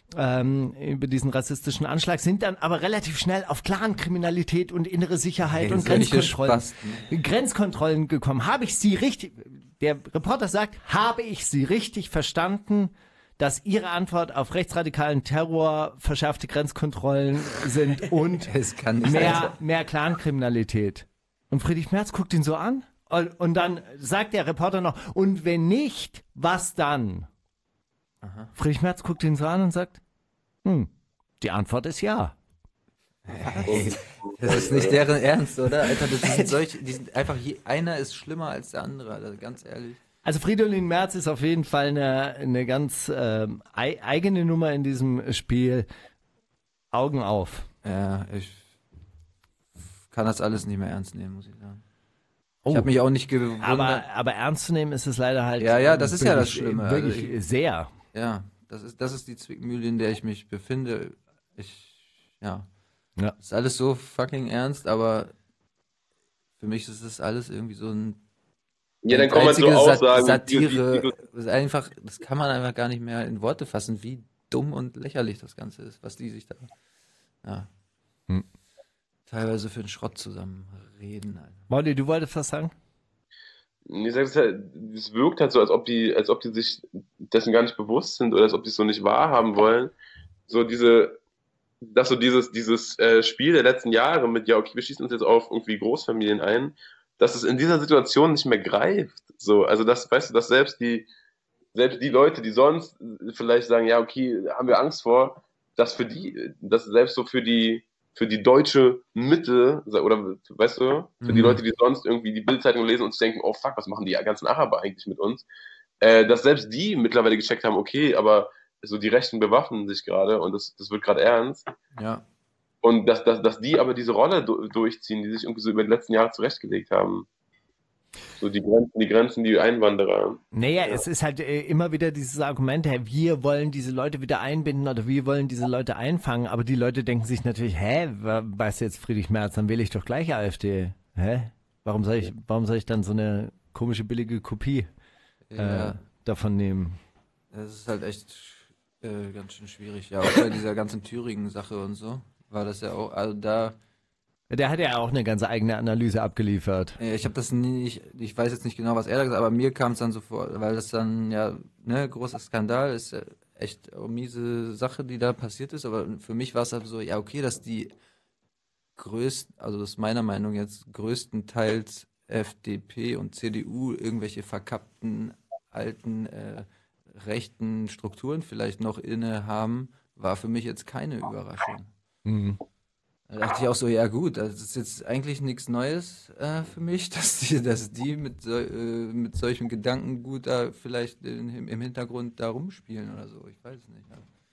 Anschlag, sind dann aber relativ schnell auf Clankriminalität und innere Sicherheit und solche Grenzkontrollen, Spasten. Grenzkontrollen gekommen. Habe ich Sie richtig, der Reporter sagt, habe ich Sie richtig verstanden, dass Ihre Antwort auf rechtsradikalen Terror verschärfte Grenzkontrollen sind und Es kann nicht sein. mehr Clankriminalität? Und Friedrich Merz guckt ihn so an und dann sagt der Reporter noch, und wenn nicht, was dann? Friedrich Merz guckt ihn so an und sagt, die Antwort ist ja. Das ist nicht deren Ernst, oder? Alter, die sind einfach, einer ist schlimmer als der andere, Alter, ganz ehrlich. Also Fridolin Merz ist auf jeden Fall eine ganz eigene Nummer in diesem Spiel. Augen auf. Ja, kann das alles nicht mehr ernst nehmen, muss ich sagen. Oh. Ich habe mich auch nicht gewundert. Aber ernst zu nehmen ist es leider halt. Ja, das ist ja das wirklich- Schlimme. Wirklich Also sehr. Ja, das ist die Zwickmühle, in der ich mich befinde. Ja. Ist alles so fucking ernst, aber für mich ist das alles irgendwie so ein Ja, dann kann man so einzige Aussagen. Satire. Das ist einfach, das kann man einfach gar nicht mehr in Worte fassen, wie dumm und lächerlich das Ganze ist, was die sich da teilweise für einen Schrott zusammen reden. Alter. Molly, du wolltest was sagen? Ich sag es halt, es wirkt halt so, als ob die sich dessen gar nicht bewusst sind oder als ob die es so nicht wahrhaben wollen. So dieses Spiel der letzten Jahre mit, ja, okay, wir schießen uns jetzt auf irgendwie Großfamilien ein, dass es in dieser Situation nicht mehr greift. So, also das, weißt du, dass selbst die Leute, die sonst vielleicht sagen, ja, okay, haben wir Angst vor, dass selbst so für die deutsche Mitte, oder weißt du, für die Leute, die sonst irgendwie die Bild-Zeitung lesen und sich denken, oh fuck, was machen die ganzen Araber eigentlich mit uns, dass selbst die mittlerweile gecheckt haben, okay, aber so die Rechten bewaffnen sich gerade und das wird gerade ernst. Ja. Und dass die aber diese Rolle durchziehen, die sich irgendwie so über die letzten Jahre zurechtgelegt haben. So die Grenzen, die Einwanderer. Naja, es ist halt immer wieder dieses Argument, wir wollen diese Leute wieder einbinden oder wir wollen diese Leute einfangen, aber die Leute denken sich natürlich, weißt du jetzt Friedrich Merz, dann wähle ich doch gleich AfD. Warum soll ich dann so eine komische billige Kopie davon nehmen? Das ist halt echt ganz schön schwierig. Ja, auch bei dieser ganzen Thüringen-Sache und so war das ja auch, also da. Der hat ja auch eine ganz eigene Analyse abgeliefert. Ich habe das nicht, ich weiß jetzt nicht genau, was er da gesagt hat, aber mir kam es dann so vor, weil das dann ja, ne, großer Skandal ist, echt eine miese Sache, die da passiert ist, aber für mich war es halt so, ja okay, dass die also das ist meiner Meinung jetzt größtenteils FDP und CDU irgendwelche verkappten alten rechten Strukturen vielleicht noch inne haben, war für mich jetzt keine Überraschung. Mhm. Da dachte ich auch so, ja gut, das ist jetzt eigentlich nichts Neues für mich, dass die mit solchem Gedankengut da vielleicht im Hintergrund da rumspielen oder so. Ich weiß es nicht.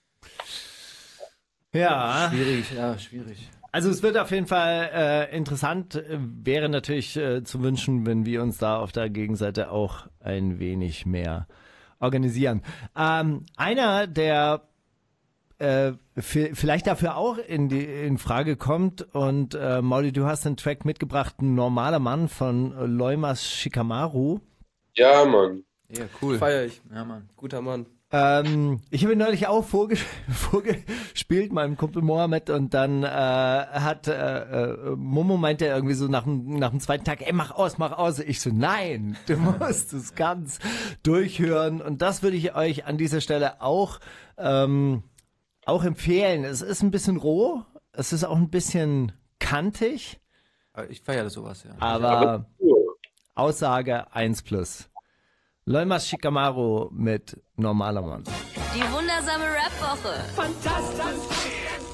Ja. Schwierig. Also es wird auf jeden Fall interessant. Wäre natürlich zu wünschen, wenn wir uns da auf der Gegenseite auch ein wenig mehr organisieren. Einer, der vielleicht dafür auch in Frage kommt und Mauli, du hast den Track mitgebracht, Ein normaler Mann von Loimas Shikamaru. Ja, Mann. Ja, cool. Feier ich. Ja, Mann. Guter Mann. Ich habe ihn neulich auch vorgespielt, meinem Kumpel Mohammed, und dann hat Momo meinte irgendwie so nach dem zweiten Tag, ey, mach aus. Ich so, nein, du musst es ganz durchhören, und das würde ich euch an dieser Stelle auch empfehlen. Es ist ein bisschen roh, es ist auch ein bisschen kantig, Ich feiere sowas, ja. aber Aussage 1+. Loimas Shikamaru mit Normaler Mann. Die wundersame Rap-Woche. Fantastisch.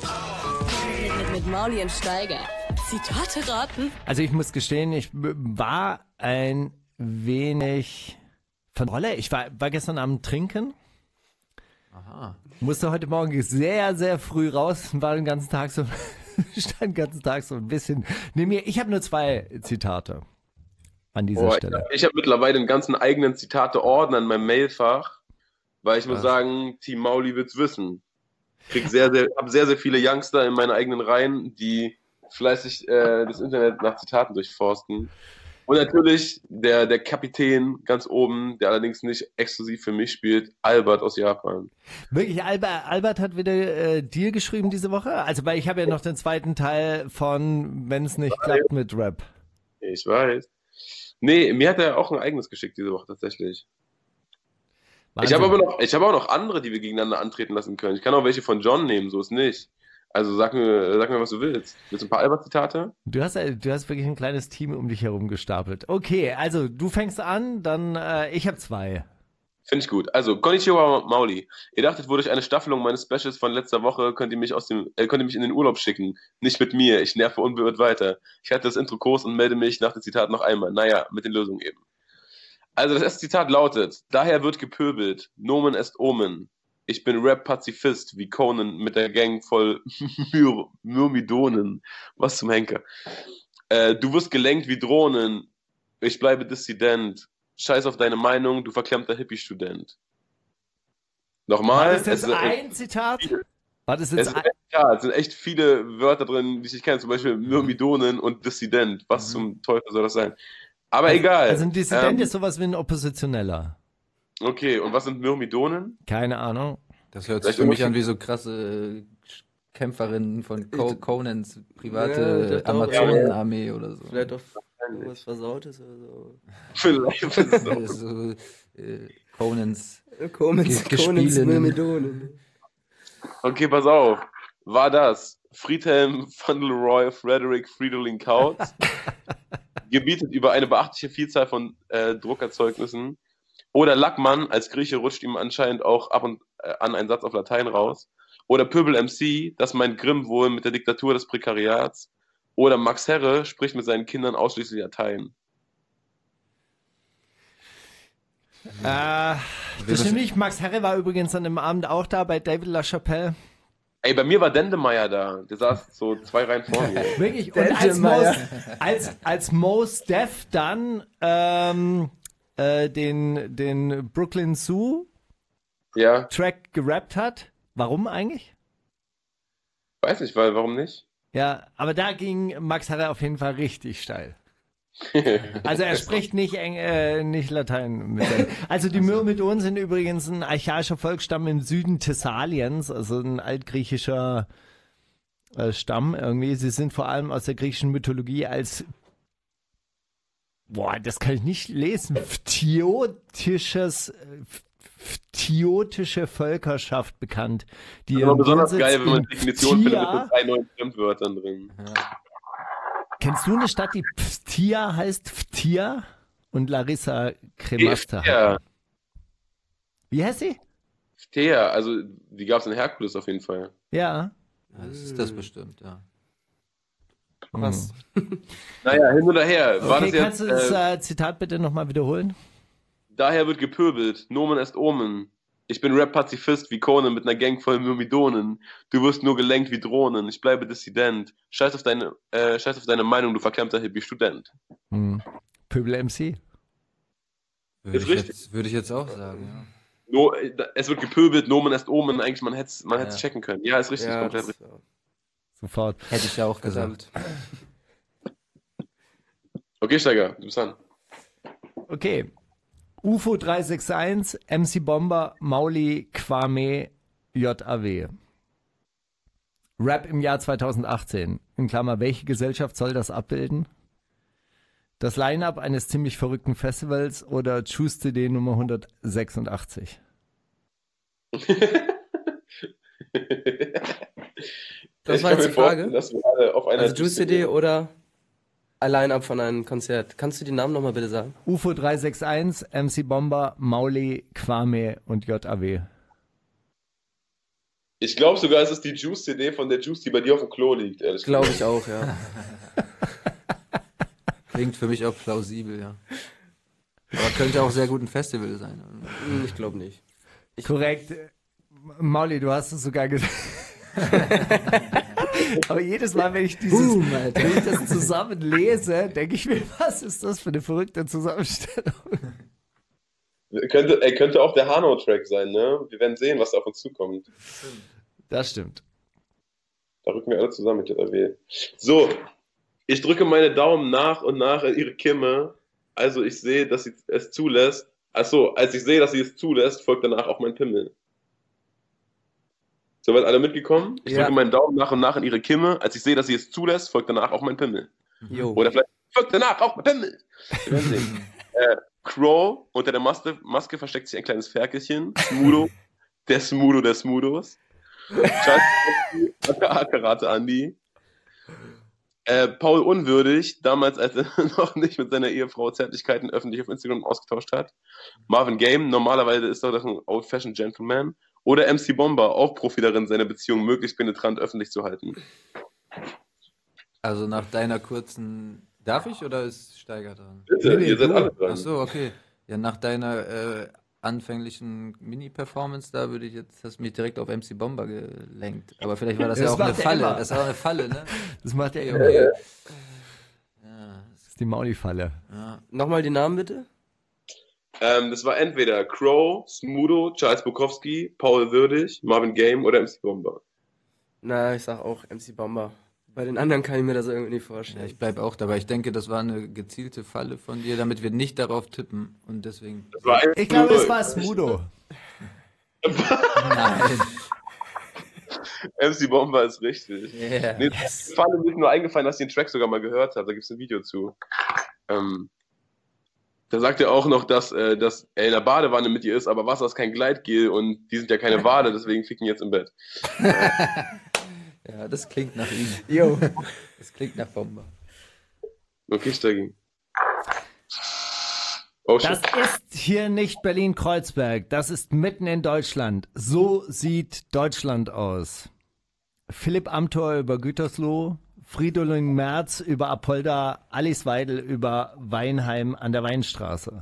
Mit Mauli und Steiger. Zitate raten. Also ich muss gestehen, ich war ein wenig von Rolle. Ich war gestern Abend trinken. Aha. Musste heute Morgen sehr, sehr früh raus. War den ganzen Tag so, stand den ganzen Tag so ein bisschen neben mir. Ich habe nur 2 Zitate an dieser Stelle. Ich habe mittlerweile einen ganzen eigenen Zitate-Ordner in meinem Mailfach, weil ich muss sagen, Team Mauli wird's wissen. Habe sehr, sehr viele Youngster in meinen eigenen Reihen, die fleißig das Internet nach Zitaten durchforsten. Und natürlich der Kapitän ganz oben, der allerdings nicht exklusiv für mich spielt, Albert aus Japan. Wirklich, Albert hat wieder dir geschrieben diese Woche? Also, weil ich habe ja noch den zweiten Teil von Wenn es nicht klappt mit Rap. Ich weiß. Nee, mir hat er auch ein eigenes geschickt diese Woche tatsächlich. Wahnsinn. Ich habe auch noch andere, die wir gegeneinander antreten lassen können. Ich kann auch welche von John nehmen, so ist nicht. Also sag mir, was du willst. Willst du ein paar Albert-Zitate? Du hast wirklich ein kleines Team um dich herum gestapelt. Okay, also du fängst an, dann ich habe 2. Finde ich gut. Also, Konnichiwa Mauli. Ihr dachtet wohl durch eine Staffelung meines Specials von letzter Woche könnt ihr mich in den Urlaub schicken. Nicht mit mir, ich nerve unbeirrt weiter. Ich halte das Intro kurz und melde mich nach dem Zitat noch einmal. Naja, mit den Lösungen eben. Also, das erste Zitat lautet: Daher wird gepöbelt. Nomen est Omen. Ich bin Rap-Pazifist, wie Conan mit der Gang voll Myrmidonen. Was zum Henker. Du wirst gelenkt wie Drohnen. Ich bleibe Dissident. Scheiß auf deine Meinung, du verklemmter Hippie-Student. Nochmal. War das jetzt ein Zitat? War das jetzt es sind echt viele Wörter drin, die ich nicht kenne. Zum Beispiel Myrmidonen und Dissident. Was zum Teufel soll das sein? Aber egal. Also ein Dissident ist sowas wie ein Oppositioneller. Okay, und was sind Myrmidonen? Keine Ahnung. Das hört sich für mich an wie so krasse Kämpferinnen von Conans private Amazonenarmee oder so. Vielleicht auch was Versautes oder so. Vielleicht. So, Conans Conans Gespielinnen. Myrmidonen. Okay, pass auf. War das Friedhelm van der Rohe Frederick Fridolin Kautz? Gebietet über eine beachtliche Vielzahl von Druckerzeugnissen. Oder Lackmann, als Grieche rutscht ihm anscheinend auch ab und an ein Satz auf Latein raus. Oder Pöbel MC, das meint Grimm wohl mit der Diktatur des Prekariats. Oder Max Herre spricht mit seinen Kindern ausschließlich Latein. Das stimmt nicht. Max Herre war übrigens an dem Abend auch da bei David LaChapelle. Ey, bei mir war Dendemeyer da. Der saß so 2 Reihen vor mir. Wirklich? Und als Mos Def dann den Brooklyn Zoo Ja, Track gerappt hat. Warum eigentlich? weiß nicht, warum nicht? Ja, aber da ging Max Herre auf jeden Fall richtig steil. Also er spricht nicht Latein mit denen. Also die Myrmidonen sind übrigens ein archaischer Volksstamm im Süden Thessaliens, also ein altgriechischer Stamm irgendwie. Sie sind vor allem aus der griechischen Mythologie als das kann ich nicht lesen. Phtiotische Völkerschaft bekannt. Die Das ist aber besonders Wohnsitz geil, wenn man in die Definition findet Phthia- mit 3 neuen Fremdwörtern drin. Kennst du eine Stadt, die Phthia heißt? Phthia? Und Larissa Cremasta. Ja, Wie heißt sie? Phthia, also die gab es in Herkules auf jeden Fall. Ja. Das ist das bestimmt, ja. Was? Naja, hin oder her. War Okay, das kannst jetzt, du das Zitat bitte nochmal wiederholen? daher wird gepöbelt. Nomen est Omen. Ich bin Rap-Pazifist wie Conan mit einer Gang voll Myrmidonen. Du wirst nur gelenkt wie Drohnen. Ich bleibe Dissident. Scheiß auf deine Meinung, du verklemmter Hippie-Student. Pöbel MC. Würde ich jetzt auch sagen, ja. Es wird gepöbelt, Nomen est Omen. Eigentlich, man hätte es checken können. Ja, ist richtig. Komplett richtig. Sofort. Hätte ich ja auch gesagt. Okay, Steiger, du bist dran. Okay. UFO 361, MC Bomber, Mauli, Kwame, JAW. Rap im Jahr 2018. In Klammer, welche Gesellschaft soll das abbilden? Das Line-Up eines ziemlich verrückten Festivals oder Choose CD Nummer 186? Das war jetzt die Frage. Dass wir alle auf einer Also Juice CD oder allein ab von einem Konzert. Kannst du die Namen nochmal bitte sagen? UFO 361, MC Bomber, Mauli, Kwame und JAW. Ich glaube sogar, es ist die Juice-CD von der Juice, die bei dir auf dem Klo liegt, ehrlich Glaube ich auch, ja. Klingt für mich auch plausibel, ja. Aber könnte auch sehr gut ein Festival sein. Ich glaube nicht. Korrekt. Mauli, du hast es sogar gesagt. Aber jedes Mal, wenn ich das zusammen lese, denke ich mir, was ist das für eine verrückte Zusammenstellung? Könnte auch der Hanau-Track sein, ne? Wir werden sehen, was da auf uns zukommt. Das stimmt. Da rücken wir alle zusammen mit JW. So, ich drücke meine Daumen nach und nach in ihre Kimme. Also ich sehe, dass sie es zulässt. Achso, als ich sehe, dass sie es zulässt, folgt danach auch mein Pimmel. Soweit alle mitgekommen? Ich drücke meinen Daumen nach und nach in ihre Kimme. Als ich sehe, dass sie es zulässt, folgt danach auch mein Pimmel. Jo. Oder vielleicht folgt danach auch mein Pimmel. Wir werden sehen. Crow, unter der Maske versteckt sich ein kleines Ferkelchen. Smudo, der Smudo der Smudos. Karate Andi. Paul Unwürdig, damals als er noch nicht mit seiner Ehefrau Zärtlichkeiten öffentlich auf Instagram ausgetauscht hat. Marvin Game, normalerweise ist er doch ein old-fashioned Gentleman. Oder MC Bomber, auch Profi darin, seine Beziehung möglichst penetrant öffentlich zu halten. Also nach deiner kurzen... Darf ich oder ist Steiger dran? Bitte, ihr seid alle dran. Ach so, okay. Ja, nach deiner anfänglichen Mini-Performance, da hast du mich direkt auf MC Bomber gelenkt. Aber vielleicht war das ja auch eine Falle. Immer. Das war auch eine Falle, ne? Das macht er immer. Okay. die Mauli-Falle. Ja. Nochmal die Namen bitte. Das war entweder Crow, Smudo, Charles Bukowski, Paul Würdig, Marvin Game oder MC Bomber. Na, ich sag auch MC Bomber. Bei den anderen kann ich mir das irgendwie nicht Ja, vorstellen. ich bleibe auch dabei. Ich denke, das war eine gezielte Falle von dir, damit wir nicht darauf tippen. Und deswegen. Das war Ich glaube, es war Smudo. Nein. MC Bomber ist richtig. Yeah. Nee, das Falle mir ist nur eingefallen, dass ich den Track sogar mal gehört habe. Da gibt es ein Video zu. Da sagt er auch noch, dass er in der Badewanne mit ihr ist, aber Wasser ist kein Gleitgel und die sind ja keine Wade, deswegen ficken jetzt im Bett. Ja, das klingt nach ihm. Jo. Das klingt nach Bomber. Okay, Steigen. Oh, Das shit. ist hier nicht Berlin-Kreuzberg. Das ist mitten in Deutschland. So sieht Deutschland aus. Philipp Amthor über Gütersloh, Fridolin Merz über Apolda, Alice Weidel über Weinheim an der Weinstraße.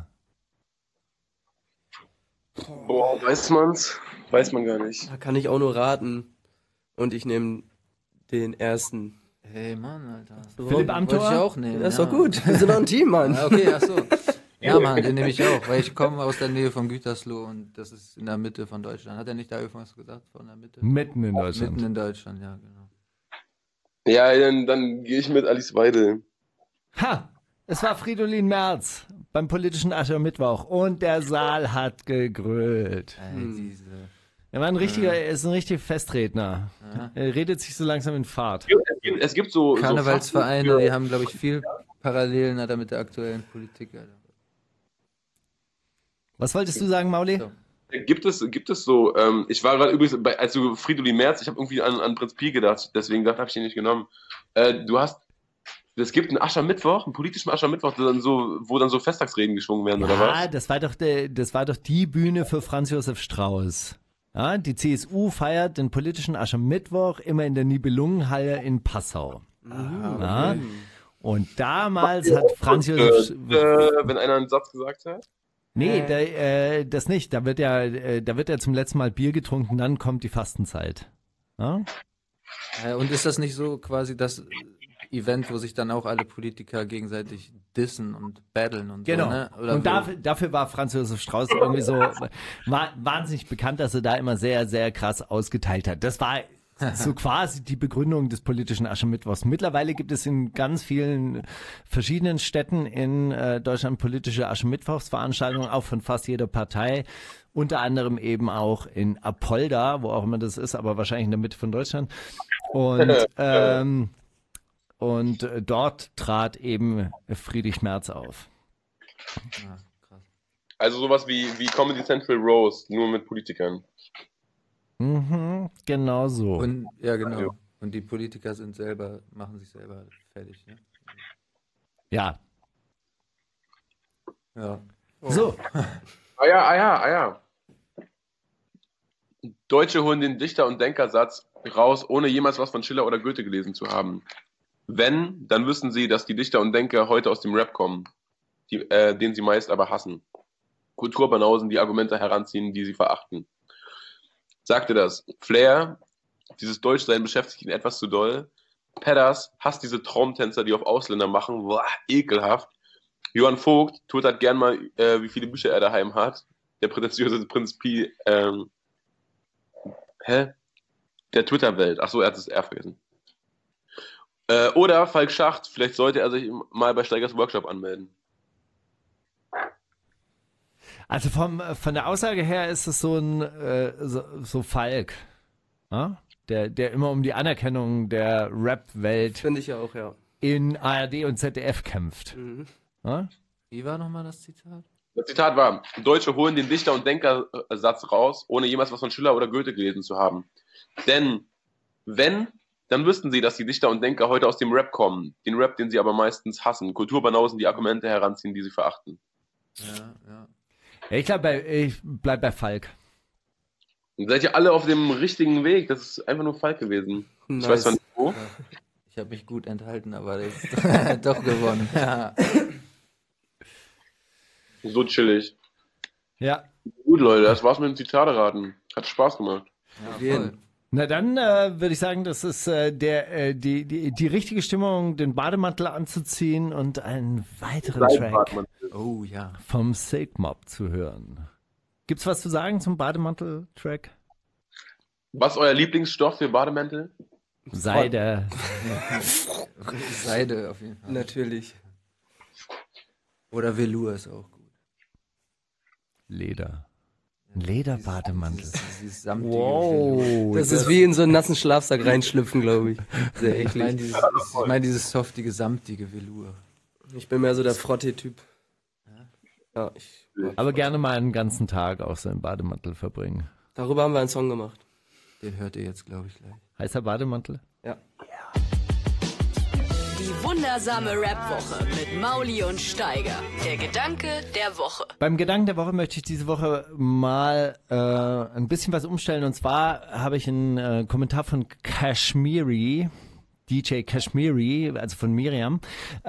Boah, weiß man's? Weiß man gar nicht. Da kann ich auch nur raten. Und ich nehme den ersten. Hey, Mann, Alter. Philipp Amthor? Wollte ich auch nehmen. Das ist doch gut. Wir sind doch ein Team, Mann. Ah, okay, ach so. Ja, Mann, den nehme ich auch, weil ich komme aus der Nähe von Gütersloh und das ist in der Mitte von Deutschland. Hat er nicht da irgendwas gesagt von der Mitte? Mitten in Deutschland. Mitten in Deutschland, ja, genau. Ja, dann gehe ich mit Alice Weidel. Ha! Es war Fridolin Merz beim politischen Aschermittwoch und der Saal hat gegrölt. Diese. Er ist ein richtiger Festredner. Er redet sich so langsam in Fahrt. Es gibt so Karnevalsvereine, so die haben, glaube ich, viel Parallelen hat er mit der aktuellen Politik, Alter. Was wolltest du sagen, Mauli? So. Gibt es so, ich war gerade übrigens, als du Fridolin Merz, ich habe irgendwie an Prinz Pi gedacht, deswegen habe ich den nicht genommen. Es gibt einen Aschermittwoch, einen politischen Aschermittwoch, wo dann so Festtagsreden geschwungen werden, oder was? Ja, das war doch die Bühne für Franz Josef Strauß. Ja, die CSU feiert den politischen Aschermittwoch immer in der Nibelungenhalle in Passau. Ja, und damals hat Franz Josef... Wenn einer einen Satz gesagt hat? Nee, das nicht. Da wird ja zum letzten Mal Bier getrunken, dann kommt die Fastenzeit. Ja? Und ist das nicht so quasi das Event, wo sich dann auch alle Politiker gegenseitig dissen und battlen und Genau. so, ne? Oder und dafür war Franz Josef Strauß irgendwie so wahnsinnig bekannt, dass er da immer sehr, sehr krass ausgeteilt hat. Das war so quasi die Begründung des politischen Aschermittwochs. Mittlerweile gibt es in ganz vielen verschiedenen Städten in Deutschland politische Aschermittwochsveranstaltungen, auch von fast jeder Partei. Unter anderem eben auch in Apolda, wo auch immer das ist, aber wahrscheinlich in der Mitte von Deutschland. Und dort trat eben Friedrich Merz auf. krass. Also sowas wie Comedy Central Roast, nur mit Politikern. Mhm, genau so. Und ja, genau. Und die Politiker machen sich selber fertig, ne? Ja. Ja. So. Ah ja. Deutsche holen den Dichter- und Denkersatz raus, ohne jemals was von Schiller oder Goethe gelesen zu haben. Wenn, dann wissen sie, dass die Dichter und Denker heute aus dem Rap kommen, den sie meist aber hassen. Kulturbanausen, die Argumente heranziehen, die sie verachten. Sagte das. Flair, dieses Deutschsein beschäftigt ihn etwas zu doll. Pedders hasst diese Traumtänzer, die auf Ausländer machen. Boah, ekelhaft. Johann Vogt twittert gern mal, wie viele Bücher er daheim hat. Der prätentiöse Prinz Pi, der Twitter-Welt. Achso, er hat das R vergessen. Oder Falk Schacht, vielleicht sollte er sich mal bei Steigers Workshop anmelden. Also von der Aussage her ist es so ein so Falk, ja? Der immer um die Anerkennung der Rap-Welt Finde ich ja auch, ja. in ARD und ZDF kämpft. Ja? Wie war nochmal das Zitat? Das Zitat war, Deutsche holen den Dichter- und Denkersatz raus, ohne jemals was von Schiller oder Goethe gelesen zu haben. Denn, wenn, dann wüssten sie, dass die Dichter und Denker heute aus dem Rap kommen. Den Rap, den sie aber meistens hassen. Kulturbanausen, die Argumente heranziehen, die sie verachten. Ja. Ich bleib bei Falk. Und seid ihr alle auf dem richtigen Weg? Das ist einfach nur Falk gewesen. Nice. Ich weiß zwar nicht wo. Ich habe mich gut enthalten, aber jetzt doch gewonnen. Ja. So chillig. Ja. Gut, Leute, das war's mit dem Zitate-Raten. Hat Spaß gemacht. Ja, voll. Na dann würde ich sagen, das ist die richtige Stimmung, den Bademantel anzuziehen und einen weiteren Track Oh ja. vom Silk Mob zu hören. Gibt's was zu sagen zum Bademantel-Track? Was ist euer Lieblingsstoff für Bademäntel? Seide. Seide auf jeden Fall. Natürlich. Oder Velour ist auch gut. Leder. Ein Lederbademantel. Dieses samtige Wow. Das ist wie in so einen nassen Schlafsack reinschlüpfen, glaube ich. Sehr Ich meine eklig. dieses softige, samtige Velour. Ich bin mehr so der Frotte-Typ. Ja, Aber gerne mal einen ganzen Tag auch so im Bademantel verbringen. darüber haben wir einen Song gemacht. Den hört ihr jetzt, glaube ich, gleich. Heißer Bademantel? Ja. Die wundersame Rap-Woche mit Mauli und Steiger. Der Gedanke der Woche. Beim Gedanken der Woche möchte ich diese Woche mal ein bisschen was umstellen. Und zwar habe ich einen Kommentar von Kashmiri, DJ Kashmiri, also von Miriam,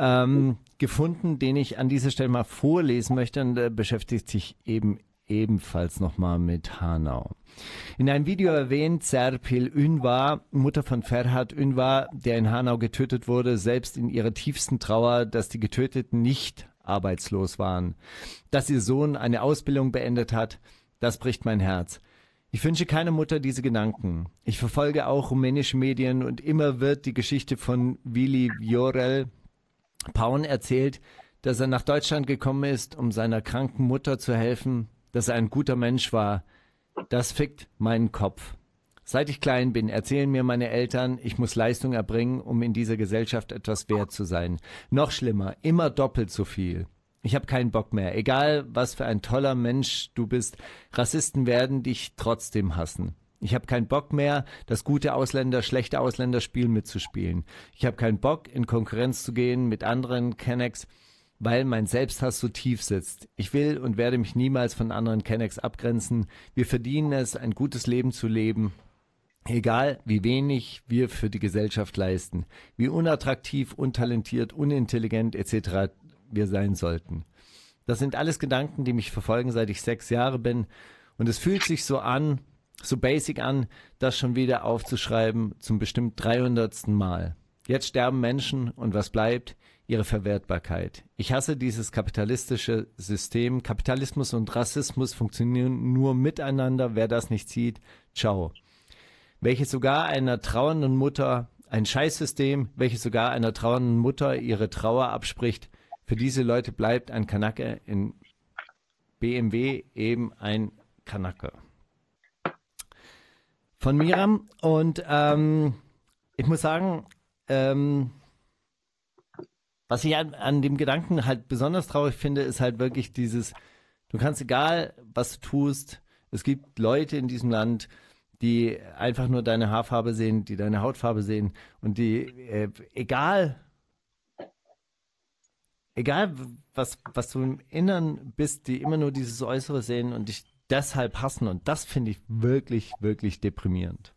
gefunden, den ich an dieser Stelle mal vorlesen möchte. Und beschäftigt sich ebenfalls nochmal mit Hanau. In einem Video erwähnt Serpil Ünvar, Mutter von Ferhat Ünvar, der in Hanau getötet wurde, selbst in ihrer tiefsten Trauer, dass die Getöteten nicht arbeitslos waren. Dass ihr Sohn eine Ausbildung beendet hat, das bricht mein Herz. Ich wünsche keiner Mutter diese Gedanken. Ich verfolge auch rumänische Medien und immer wird die Geschichte von Willi Viorel Paun erzählt, dass er nach Deutschland gekommen ist, um seiner kranken Mutter zu helfen, dass er ein guter Mensch war. Das fickt meinen Kopf. Seit ich klein bin, erzählen mir meine Eltern, ich muss Leistung erbringen, um in dieser Gesellschaft etwas wert zu sein. Noch schlimmer, immer doppelt so viel. Ich habe keinen Bock mehr. Egal, was für ein toller Mensch du bist, Rassisten werden dich trotzdem hassen. Ich habe keinen Bock mehr, das gute Ausländer, schlechte Ausländerspiel mitzuspielen. Ich habe keinen Bock, in Konkurrenz zu gehen mit anderen Kennex, weil mein Selbsthass so tief sitzt. Ich will und werde mich niemals von anderen Kennex abgrenzen. Wir verdienen es, ein gutes Leben zu leben. Egal, wie wenig wir für die Gesellschaft leisten, wie unattraktiv, untalentiert, unintelligent etc. wir sein sollten. Das sind alles Gedanken, die mich verfolgen, seit ich 6 Jahre bin. Und es fühlt sich so an, so basic an, das schon wieder aufzuschreiben zum bestimmt 300. Mal. Jetzt sterben Menschen und was bleibt? Ihre Verwertbarkeit. Ich hasse dieses kapitalistische System. Kapitalismus und Rassismus funktionieren nur miteinander. Wer das nicht sieht, ciao. Welches sogar einer trauernden Mutter, ein Scheißsystem, welches sogar einer trauernden Mutter ihre Trauer abspricht. Für diese Leute bleibt ein Kanake in BMW eben ein Kanake. Von Miriam. Und ich muss sagen, was ich an dem Gedanken halt besonders traurig finde, ist halt wirklich dieses, du kannst egal, was du tust, es gibt Leute in diesem Land, die einfach nur deine Haarfarbe sehen, die deine Hautfarbe sehen und die, egal was du im Innern bist, die immer nur dieses Äußere sehen und dich deshalb hassen. Und das finde ich wirklich, wirklich deprimierend.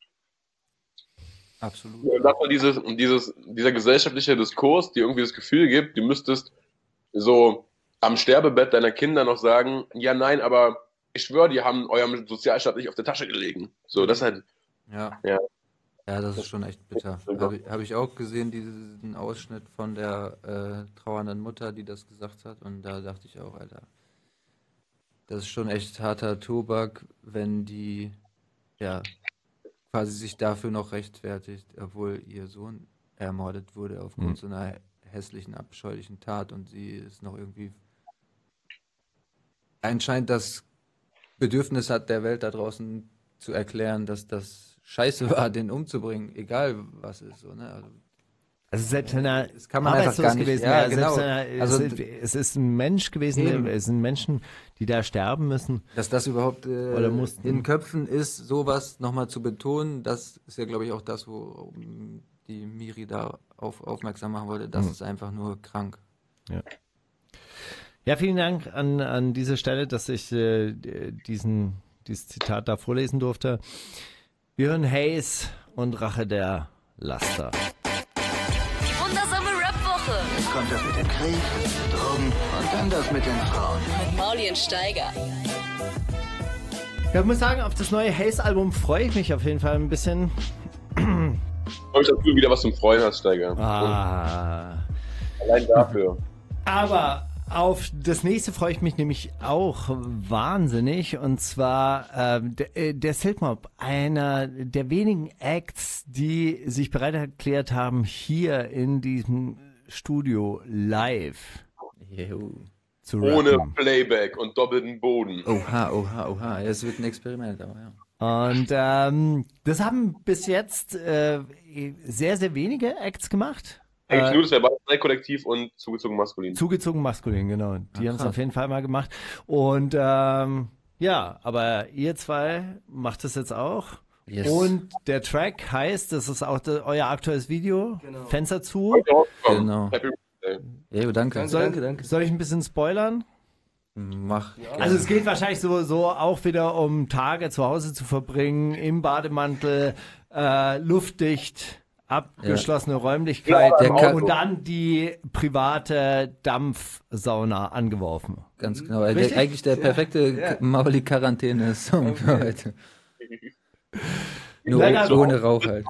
Absolut. Und das war dieser gesellschaftliche Diskurs, die irgendwie das Gefühl gibt, du müsstest so am Sterbebett deiner Kinder noch sagen, ja, nein, aber ich schwöre, die haben eurem Sozialstaat nicht auf der Tasche gelegen. So, das ist halt. Ja. Ja. Ja, das ist schon echt bitter. Hab ich auch gesehen, diesen Ausschnitt von der trauernden Mutter, die das gesagt hat. Und da dachte ich auch, Alter, das ist schon echt harter Tobak, wenn die, ja, quasi sich dafür noch rechtfertigt, obwohl ihr Sohn ermordet wurde aufgrund so einer hässlichen, abscheulichen Tat und sie ist noch irgendwie anscheinend das Bedürfnis hat, der Welt da draußen zu erklären, dass das scheiße war, den umzubringen, egal was ist. So, ne? Also selbst wenn er das kann man einfach gar nicht. gewesen Ja, wäre, genau. Es ist ein Mensch gewesen, Eben. es sind Menschen, die da sterben müssen. Dass das überhaupt Oder mussten. in Köpfen ist, sowas nochmal zu betonen, das ist ja, glaube ich, auch das, wo die Miri da aufmerksam machen wollte. Das ist einfach nur krank. Ja. Ja, vielen Dank an dieser Stelle, dass ich dieses Zitat da vorlesen durfte. Wir hören Haze und Rache der Laster. Die wundersame Rap-Woche Jetzt kommt das mit dem Krieg, Drogen und dann das mit den Frauen. mit Mauli und Steiger. Ja, ich muss sagen, auf das neue Haze-Album freue ich mich auf jeden Fall ein bisschen. Ich freue mich, dass du wieder was zum Freuen hast, Steiger. Allein dafür. Aber auf das nächste freue ich mich nämlich auch wahnsinnig. Und zwar der Silkmob, einer der wenigen Acts, die sich bereit erklärt haben, hier in diesem Studio live zu rappen. Ohne Playback und doppelten Boden. Oha. Es wird ein Experiment, aber ja. Und das haben bis jetzt sehr, sehr wenige Acts gemacht. Eigentlich nur das Verbal-Kollektiv und Zugezogen Maskulin. Zugezogen Maskulin, genau. Die haben es auf jeden Fall mal gemacht. Und ja, aber ihr zwei macht es jetzt auch. Yes. Und der Track heißt, das ist auch euer aktuelles Video, Fenster zu. Genau. Happy Birthday. Ja, danke. Danke. Soll ich ein bisschen spoilern? Mach. Also es geht wahrscheinlich so auch wieder um Tage zu Hause zu verbringen, im Bademantel, luftdicht, abgeschlossene Räumlichkeit und dann die private Dampfsauna angeworfen. Ganz genau. Eigentlich der perfekte Mauli-Quarantäne-Song für heute. Nur ohne Rauch halt.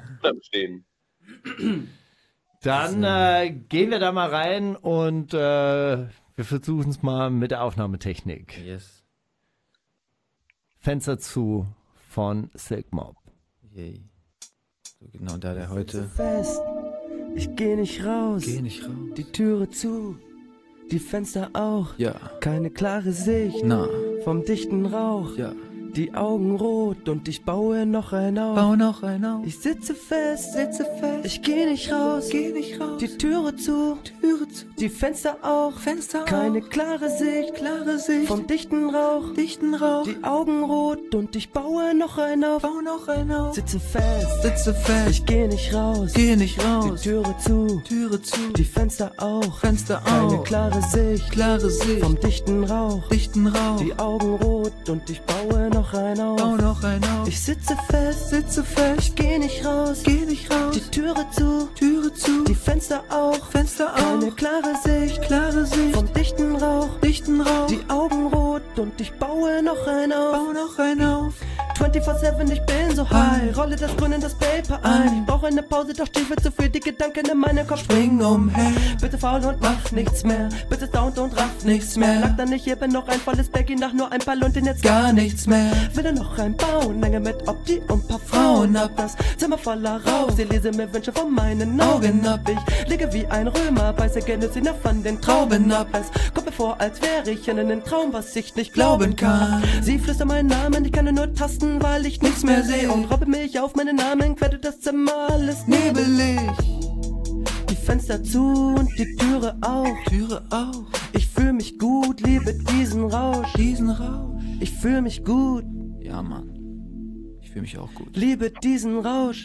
Dann gehen wir da mal rein und wir versuchen es mal mit der Aufnahmetechnik. Yes. Fenster zu von Silkmob. Yay. So genau da der heute. Fest. Ich geh nicht raus. Die Türe zu. Die Fenster auch. Ja. Keine klare Sicht. Na. Vom dichten Rauch. Ja. Die Augen rot und ich baue noch ein auf. Bau noch ein auf. Ich sitze fest. Ich geh nicht raus. Die Türe zu. Die Fenster auch. Keine klare Sicht. Vom dichten Rauch. Die Augen rot und ich baue noch ein auf. Sitze fest. Ich geh nicht raus. Die Türe zu. Die Fenster auch. Keine klare Sicht. Vom dichten Rauch. Die Augen rot und ich baue noch ein auf. Ich sitze fest. Ich geh nicht raus. Die Türe zu. Die Fenster auch. Keine klare Sicht. Vom dichten Rauch. Die Augen rot und ich baue noch ein auf. 24/7, ich bin so high. Rolle das Grün in das Paper ein. Ich brauche eine Pause, doch stehe zu viel. Die Gedanken in meinem Kopf springen umher. Bitte faul und mach nichts mehr. Bitte stoned und raff nichts mehr. Lag da nicht hier, bin noch ein volles Baggy nach nur ein paar Lunten jetzt gar nichts mehr. Will er noch reinbauen, Menge mit Opti und paar Frauen ab. Das Zimmer voller Rauch, sie lese mir Wünsche von meinen Augen ab. Ich liege wie ein Römer, beiße Genüsse von den Trauben ab. Es kommt mir vor, als wäre ich in einem Traum, was ich nicht glauben kann. Sie flüstert meinen Namen, ich kann nur tasten, weil ich nichts mehr sehe. Und robbe mich auf meinen Namen, quette das Zimmer, alles nebelig. Die Fenster zu und die Türe auch. Ich fühl mich gut, liebe diesen Rausch. Ich fühl mich gut. Ja, Mann. Ich fühle mich auch gut. Liebe diesen Rausch.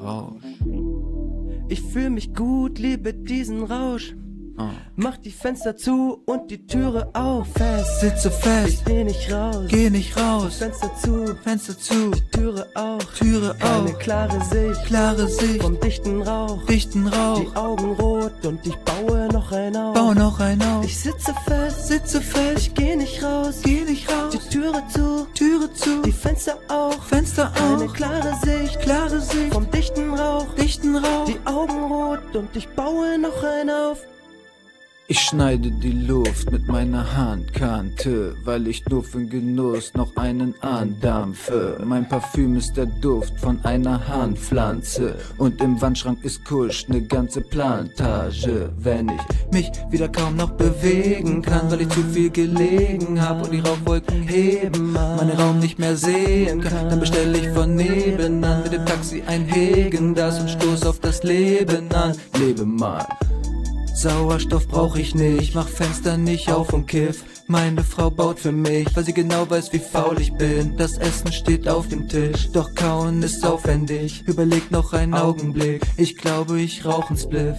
Ich fühl mich gut, liebe diesen Rausch. Mach die Fenster zu und die Türe auf. Sitze fest. Ich geh nicht raus. Fenster zu. Die Türe auch. Keine klare Sicht. Vom dichten Rauch. Die Augen rot und ich baue noch ein auf. Ich sitze fest. Ich geh nicht raus. Die Türe zu. Die Fenster auch. Keine klare Sicht. Vom dichten Rauch. Die Augen rot und ich baue noch ein auf. Ich schneide die Luft mit meiner Handkante, weil ich nur für den Genuss noch einen andampfe. Mein Parfüm ist der Duft von einer Handpflanze und im Wandschrank ist Kusch ne ganze Plantage. Wenn ich mich wieder kaum noch bewegen kann, weil ich zu viel gelegen hab und die Rauchwolken heben, meinen Raum nicht mehr sehen kann, dann bestelle ich von nebenan mit dem Taxi ein Hegen das und stoß auf das Leben an. Lebe mal. Sauerstoff brauch ich nicht, mach Fenster nicht auf und kiff. Meine Frau baut für mich, weil sie genau weiß, wie faul ich bin. Das Essen steht auf dem Tisch, doch kauen ist aufwendig. Überleg noch einen Augenblick, ich glaube, ich rauch 'n Spliff.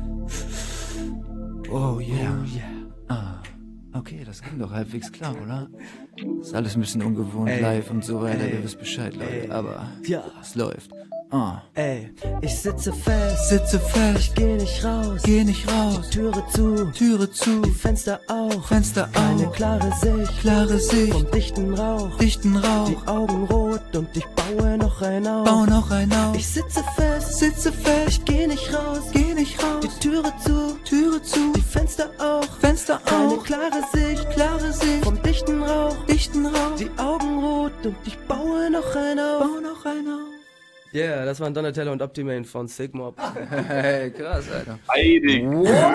Oh yeah. Okay, das ging doch halbwegs klar, oder? Ist alles ein bisschen ungewohnt, live und so weiter, ihr wisst Bescheid, Leute, aber es läuft. Ey, ich sitze fest, ich geh nicht raus, die Türe zu, die Fenster auf, keine klare Sicht, vom dichten Rauch, die Augen rot und ich baue noch ein auf, ich sitze fest, ich geh nicht raus, die Türe zu, die Fenster auf, keine klare Sicht, vom dichten Rauch, die Augen rot und ich baue noch ein auf. Yeah, das waren Donatello und Optimane von Sigmob. Hey, krass, Alter. Heilig.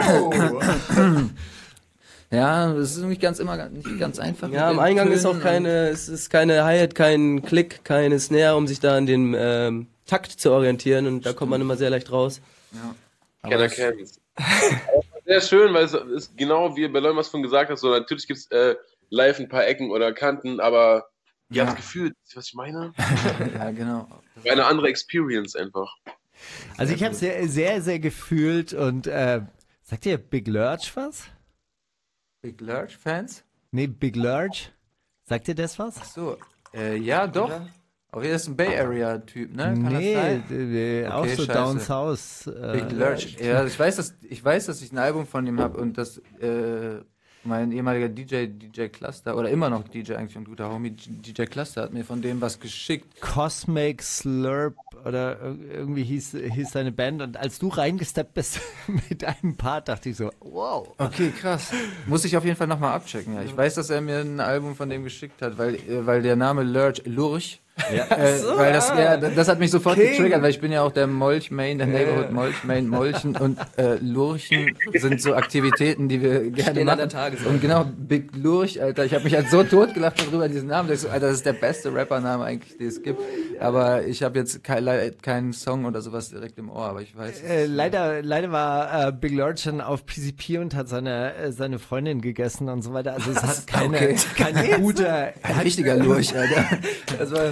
Wow. Ja, das ist nicht ganz einfach. Ja, am Eingang ist auch keine Hi-Hat, kein Klick, keine Snare, um sich da an den Takt zu orientieren und da kommt man immer sehr leicht raus. Ja. Keiner kennt's. Sehr schön, weil es ist genau wie bei Leuten was von gesagt hast, so natürlich gibt's live ein paar Ecken oder Kanten, aber ihr habt gefühlt, was ich meine? Ja, genau. Eine andere Experience einfach. Also ich habe es sehr, sehr gefühlt und sagt ihr Big Lurch was? Big Lurch Fans? Nee, Big Lurch. Sagt ihr das was? Ach so, ja, doch. Aber er ist ein Bay Area Typ, ne? Kann das sein? Auch so scheiße. Down South. Big Lurch. Ja, ich weiß, dass ich ein Album von ihm habe und das mein ehemaliger DJ Cluster, oder immer noch DJ eigentlich, ein guter Homie, DJ Cluster hat mir von dem was geschickt. Cosmic Slurp oder irgendwie hieß seine Band und als du reingesteppt bist mit einem Part, dachte ich so, wow. Okay, krass. Muss ich auf jeden Fall nochmal abchecken. Ja. Ich weiß, dass er mir ein Album von dem geschickt hat, weil der Name Lurch, weil das hat mich sofort getriggert, weil ich bin ja auch der Molch-Main, der Neighborhood Molchen und Lurchen sind so Aktivitäten, die wir gerne machen. Und genau, Big Lurch, Alter, ich habe mich halt so totgelacht darüber, diesen Namen. Ich so, Alter, das ist der beste Rappername eigentlich, den es gibt. Aber ich habe jetzt keinen Song oder sowas direkt im Ohr, aber ich weiß. Leider war Big Lurch dann auf PCP und hat seine Freundin gegessen und so weiter. Also es hat kein guter... Ein richtiger Lurch, Alter. Das war...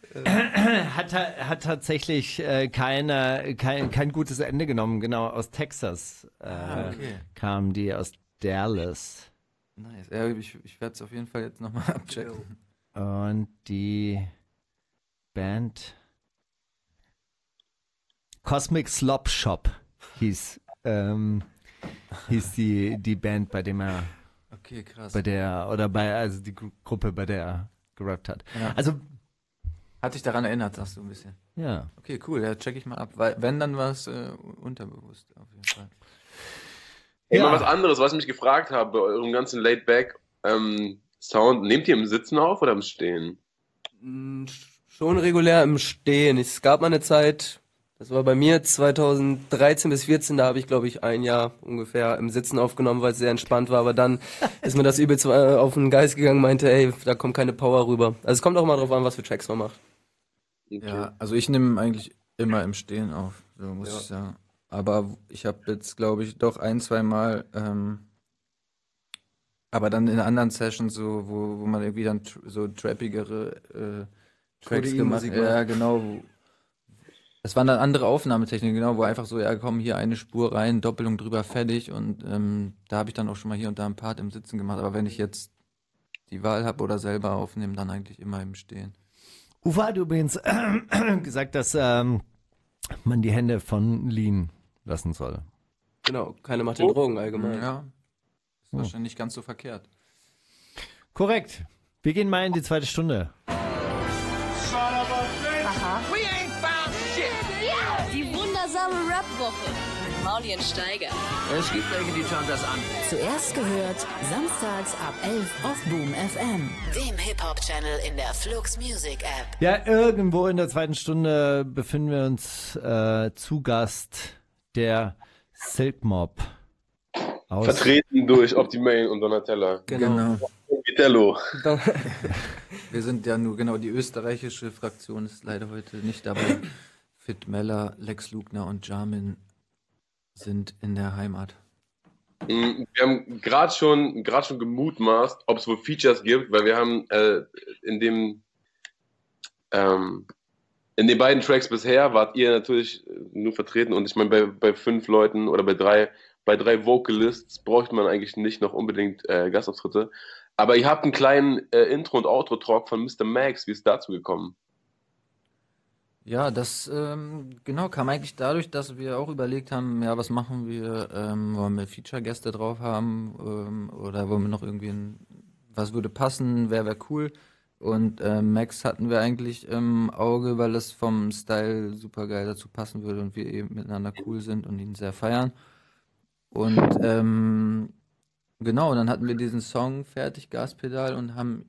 hat tatsächlich kein gutes Ende genommen. Genau, aus Texas kamen die, aus Dallas. Nice. Ja, ich werde es auf jeden Fall jetzt nochmal abchecken. Und die Band Cosmic Slop Shop hieß die Band, bei dem er krass. also die Gruppe, bei der er gerappt hat. Ja. Also hat dich daran erinnert, sagst du ein bisschen. Ja. Okay, cool, ja, check ich mal ab. Weil, wenn, dann war es unterbewusst, auf jeden Fall. Immer was anderes, was ich mich gefragt habe, bei eurem ganzen Laid-Back-Sound, nehmt ihr im Sitzen auf oder im Stehen? Schon regulär im Stehen. Es gab mal eine Zeit, das war bei mir 2013 bis 2014, da habe ich, glaube ich, ein Jahr ungefähr im Sitzen aufgenommen, weil es sehr entspannt war, aber dann ist mir das übelst auf den Geist gegangen, meinte, ey, da kommt keine Power rüber. Also es kommt auch mal drauf an, was für Tracks man macht. Okay. Ja, also ich nehme eigentlich immer im Stehen auf, so muss ich sagen. Aber ich habe jetzt, glaube ich, doch 1-2 Mal, aber dann in anderen Sessions, so, wo man irgendwie dann so trappigere Tracks gemacht hat. Ja, genau. Das waren dann andere Aufnahmetechniken, genau, wo einfach so, ja komm, hier eine Spur rein, Doppelung drüber, fertig. Und da habe ich dann auch schon mal hier und da einen Part im Sitzen gemacht. Aber wenn ich jetzt die Wahl habe oder selber aufnehme, dann eigentlich immer im Stehen. Uwe hat übrigens gesagt, dass man die Hände von Lean lassen soll. Genau, keine macht den Drogen allgemein. Ja, ist wahrscheinlich nicht ganz so verkehrt. Korrekt. Wir gehen mal in die zweite Stunde. Die wundersame Rap-Woche mit Mauli und Steiger. Es gibt welche, die schauen das an. Zuerst gehört, samstags ab 11 auf Boom FM, dem Hip-Hop-Channel in der Flux Music App. Ja, irgendwo in der zweiten Stunde befinden wir uns zu Gast der Silk Mob. Vertreten durch Optimane und Donatella. Genau. Vitello. Wir sind ja nur, genau, die österreichische Fraktion ist leider heute nicht dabei. Fit Meller, Lex Lugner und Jamin sind in der Heimat. Wir haben gerade schon gemutmaßt, ob es wohl Features gibt, weil wir haben in den beiden Tracks bisher wart ihr natürlich nur vertreten und ich meine, bei 5 Leuten oder bei drei Vocalists bräuchte man eigentlich nicht noch unbedingt Gastauftritte. Aber ihr habt einen kleinen Intro- und Outro-Talk von Mr. Max. Wie ist es dazu gekommen? Ja, das genau kam eigentlich dadurch, dass wir auch überlegt haben, ja, was machen wir, wollen wir Feature-Gäste drauf haben oder wollen wir noch irgendwie was würde passen, wer wäre cool. Und Max hatten wir eigentlich im Auge, weil es vom Style super geil dazu passen würde und wir eben miteinander cool sind und ihn sehr feiern. Und genau, dann hatten wir diesen Song fertig, Gaspedal, und haben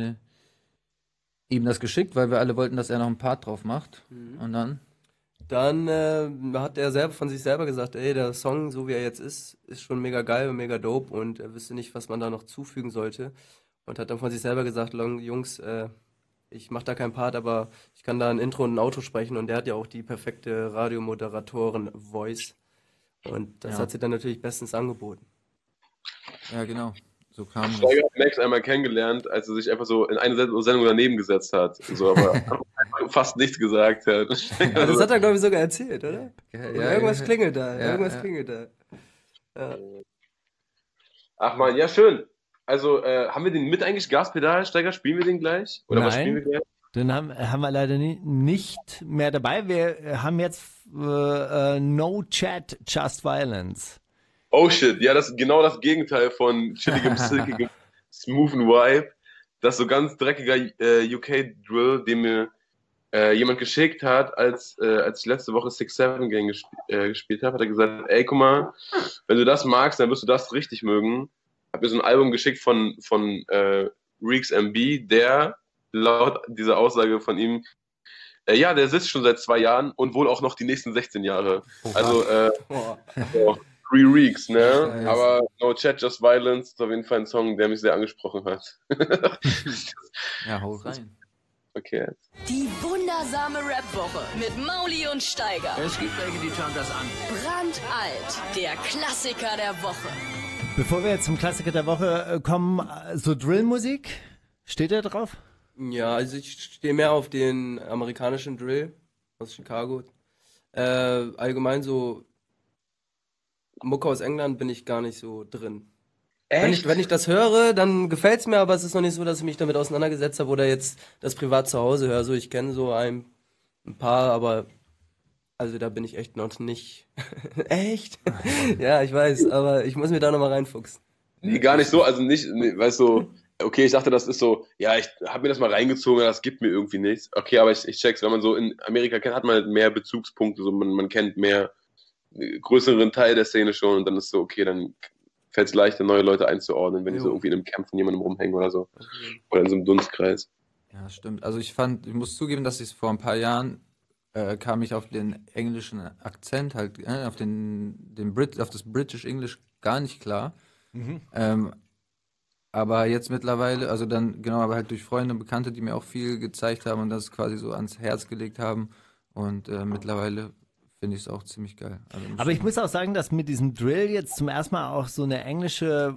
ihm das geschickt, weil wir alle wollten, dass er noch einen Part drauf macht. Und dann? Dann hat er selber von sich selber gesagt, ey, der Song, so wie er jetzt ist schon mega geil und mega dope und er wüsste nicht, was man da noch zufügen sollte. Und hat dann von sich selber gesagt, Jungs, ich mach da keinen Part, aber ich kann da ein Intro und ein Outro sprechen und der hat ja auch die perfekte Radiomoderatoren-Voice. Und das hat sie dann natürlich bestens angeboten. Ja, genau. So kam es. Steiger hat Max einmal kennengelernt, als er sich einfach so in eine Sendung daneben gesetzt hat. So, aber fast nichts gesagt hat. Ja, das hat er, glaube ich, sogar erzählt, oder? Ja, Irgendwas klingelt da. Ja, Irgendwas ja. klingelt da. Ja. Ach man, ja schön. Also haben wir den mit eigentlich Gaspedal, Steiger? Spielen wir den gleich? Oder was Nein. spielen wir gleich? Den haben wir leider nicht mehr dabei. Wir haben jetzt No Chat, Just Violence. Oh shit, ja, das ist genau das Gegenteil von chilligem, silkigem, smoothen Vibe. Das ist so ganz dreckiger UK-Drill, den mir jemand geschickt hat, als ich letzte Woche 6-7 Gang gespielt habe, hat er gesagt, ey, guck mal, wenn du das magst, dann wirst du das richtig mögen. Hat mir so ein Album geschickt von Reeks MB, der laut dieser Aussage von ihm, ja, der sitzt schon seit 2 Jahren und wohl auch noch die nächsten 16 Jahre. Also, so, Free Reeks, ne? Scheiße. Aber No Chat, Just Violence ist auf jeden Fall ein Song, der mich sehr angesprochen hat. Ja, hau rein. Okay. Die wundersame Rap-Woche mit Mauli und Steiger. Es gibt welche, die schauen das an. Brandalt, der Klassiker der Woche. Bevor wir jetzt zum Klassiker der Woche kommen, so Drillmusik, steht ihr drauf? Ja, also ich stehe mehr auf den amerikanischen Drill aus Chicago. Allgemein so Mucke aus England bin ich gar nicht so drin. Echt? Wenn ich das höre, dann gefällt's mir, aber es ist noch nicht so, dass ich mich damit auseinandergesetzt habe oder jetzt das privat zu Hause höre. So, ich kenne so ein paar, aber also da bin ich echt noch nicht. Echt? Ja, ich weiß, aber ich muss mir da nochmal reinfuchsen. Nee, gar nicht so, also nicht, nee, weißt du, okay, ich dachte, das ist so, ja, ich habe mir das mal reingezogen, das gibt mir irgendwie nichts. Okay, aber ich check's, wenn man so in Amerika kennt, hat man halt mehr Bezugspunkte, so man kennt mehr größeren Teil der Szene schon und dann ist so, okay, dann fällt es leichter, neue Leute einzuordnen, wenn die so irgendwie in einem Camp von jemandem rumhängen oder so. Oder in so einem Dunstkreis. Ja, stimmt. Also ich muss zugeben, dass ich vor ein paar Jahren kam ich auf den englischen Akzent halt, auf auf das British English gar nicht klar. Aber jetzt mittlerweile, also dann, genau, aber halt durch Freunde und Bekannte, die mir auch viel gezeigt haben und das quasi so ans Herz gelegt haben. Und mittlerweile finde ich es auch ziemlich geil. Also Aber ich muss auch sagen, dass mit diesem Drill jetzt zum ersten Mal auch so eine englische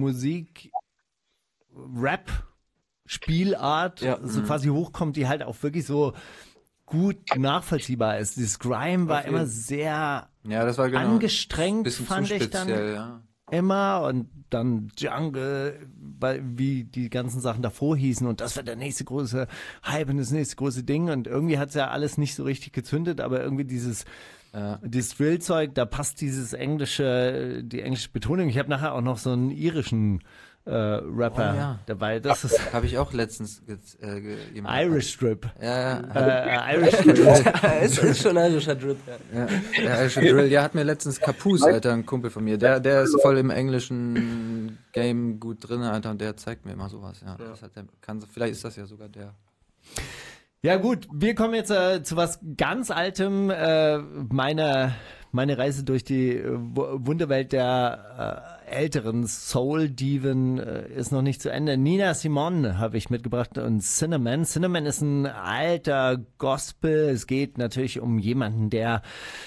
Musik-Rap-Spielart so quasi hochkommt, die halt auch wirklich so gut nachvollziehbar ist. Dieses Grime war immer sehr ja, das war genau angestrengt, bisschen fand zu ich dann speziell, ja. immer. Und dann Jungle, wie die ganzen Sachen davor hießen. Und das wird der nächste große Hype und das nächste große Ding. Und irgendwie hat es ja alles nicht so richtig gezündet, aber irgendwie dieses Drill-Zeug, da passt die englische Betonung. Ich habe nachher auch noch so einen irischen Rapper dabei. Das ist Habe ich auch letztens Irish Strip. Ja, Irish Strip. Es ist schon ein irischer Drip, ja. der Irish Drill, ja, hat mir letztens Kapus, Alter, ein Kumpel von mir, der ist voll im englischen Game gut drin, Alter, und der zeigt mir immer sowas, ja. Das hat vielleicht ist das ja sogar der. Ja gut, wir kommen jetzt zu was ganz Altem. Meine Reise durch die Wunderwelt der älteren Soul-Diven ist noch nicht zu Ende. Nina Simone habe ich mitgebracht und Cinnamon. Cinnamon ist ein alter Gospel. Es geht natürlich um jemanden, der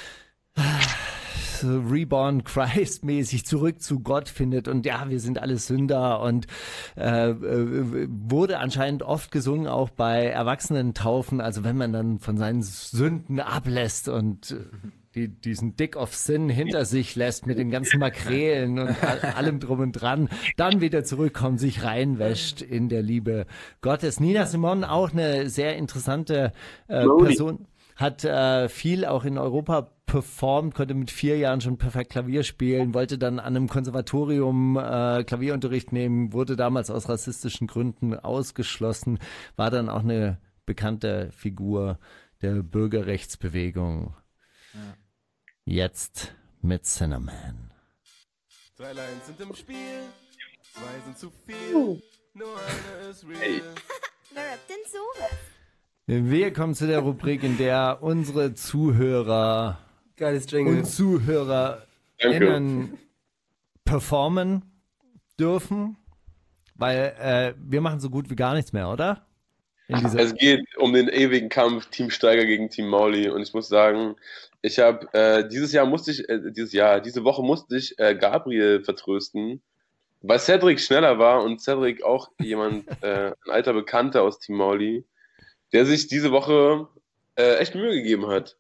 Reborn Christ-mäßig zurück zu Gott findet und ja, wir sind alle Sünder und wurde anscheinend oft gesungen, auch bei Erwachsenentaufen, also wenn man dann von seinen Sünden ablässt und diesen Dick of Sin hinter sich lässt mit den ganzen Makrelen und allem drum und dran, dann wieder zurückkommt, sich reinwäscht in der Liebe Gottes. Nina Simone, auch eine sehr interessante Person. hat viel auch in Europa performt, konnte mit 4 Jahren schon perfekt Klavier spielen, wollte dann an einem Konservatorium Klavierunterricht nehmen, wurde damals aus rassistischen Gründen ausgeschlossen, war dann auch eine bekannte Figur der Bürgerrechtsbewegung. Ja. Jetzt mit Cinnamon. 3 Lines sind im Spiel, 2 sind zu viel, nur eine ist real. Hey. Wer rappt denn sowas? Wir kommen zu der Rubrik, in der unsere Zuhörer Geiles Jingle. und ZuhörerInnen performen dürfen, weil wir machen so gut wie gar nichts mehr, oder? Es geht um den ewigen Kampf Team Steiger gegen Team Mauli und ich muss sagen, ich habe diese Woche musste ich Gabriel vertrösten, weil Cedric schneller war und Cedric auch jemand, ein alter Bekannter aus Team Mauli, der sich diese Woche echt Mühe gegeben hat.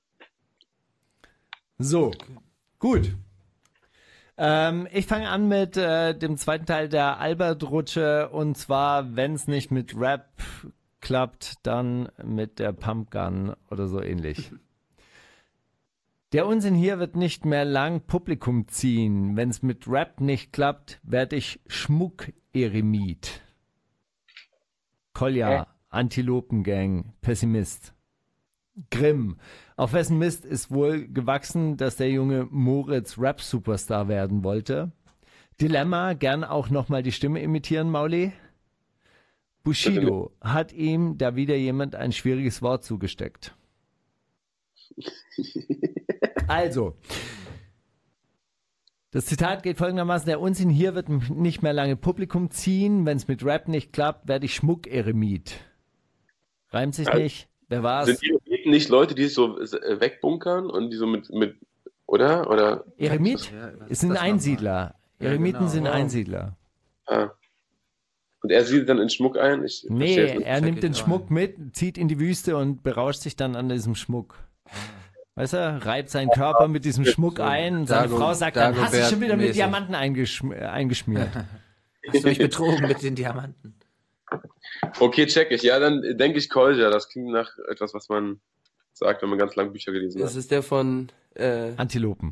So, gut. Ich fange an mit dem zweiten Teil der Albert-Rutsche und zwar, wenn es nicht mit Rap klappt, dann mit der Pumpgun oder so ähnlich. Der Unsinn hier wird nicht mehr lang Publikum ziehen. Wenn es mit Rap nicht klappt, werde ich Schmuck-Eremit. Kolja, Antilopengang, Pessimist. Grimm. Auf wessen Mist ist wohl gewachsen, dass der junge Moritz Rap-Superstar werden wollte? Dilemma, gern auch nochmal die Stimme imitieren, Mauli? Bushido, hat ihm da wieder jemand ein schwieriges Wort zugesteckt? Also, das Zitat geht folgendermaßen: Der Unsinn hier wird nicht mehr lange Publikum ziehen. Wenn es mit Rap nicht klappt, werde ich Schmuck-Eremit. Reimt sich nicht? Wer war's? Sind Eremiten nicht Leute, die sich so wegbunkern und die so mit oder? Eremit ist ein Einsiedler. Eremiten sind Einsiedler. Ah. Und er siedelt dann in Schmuck ein? Er nimmt den Schmuck mit, zieht in die Wüste und berauscht sich dann an diesem Schmuck. Weißt du, reibt seinen Körper mit diesem Schmuck ein. Seine Frau sagt dann, hast du schon wieder mit Diamanten eingeschmiert? Hast du mich betrogen mit den Diamanten? Okay, check ich. Ja, dann denke ich Kolja. Das klingt nach etwas, was man sagt, wenn man ganz lange Bücher gelesen hat. Das ist der von Antilopen.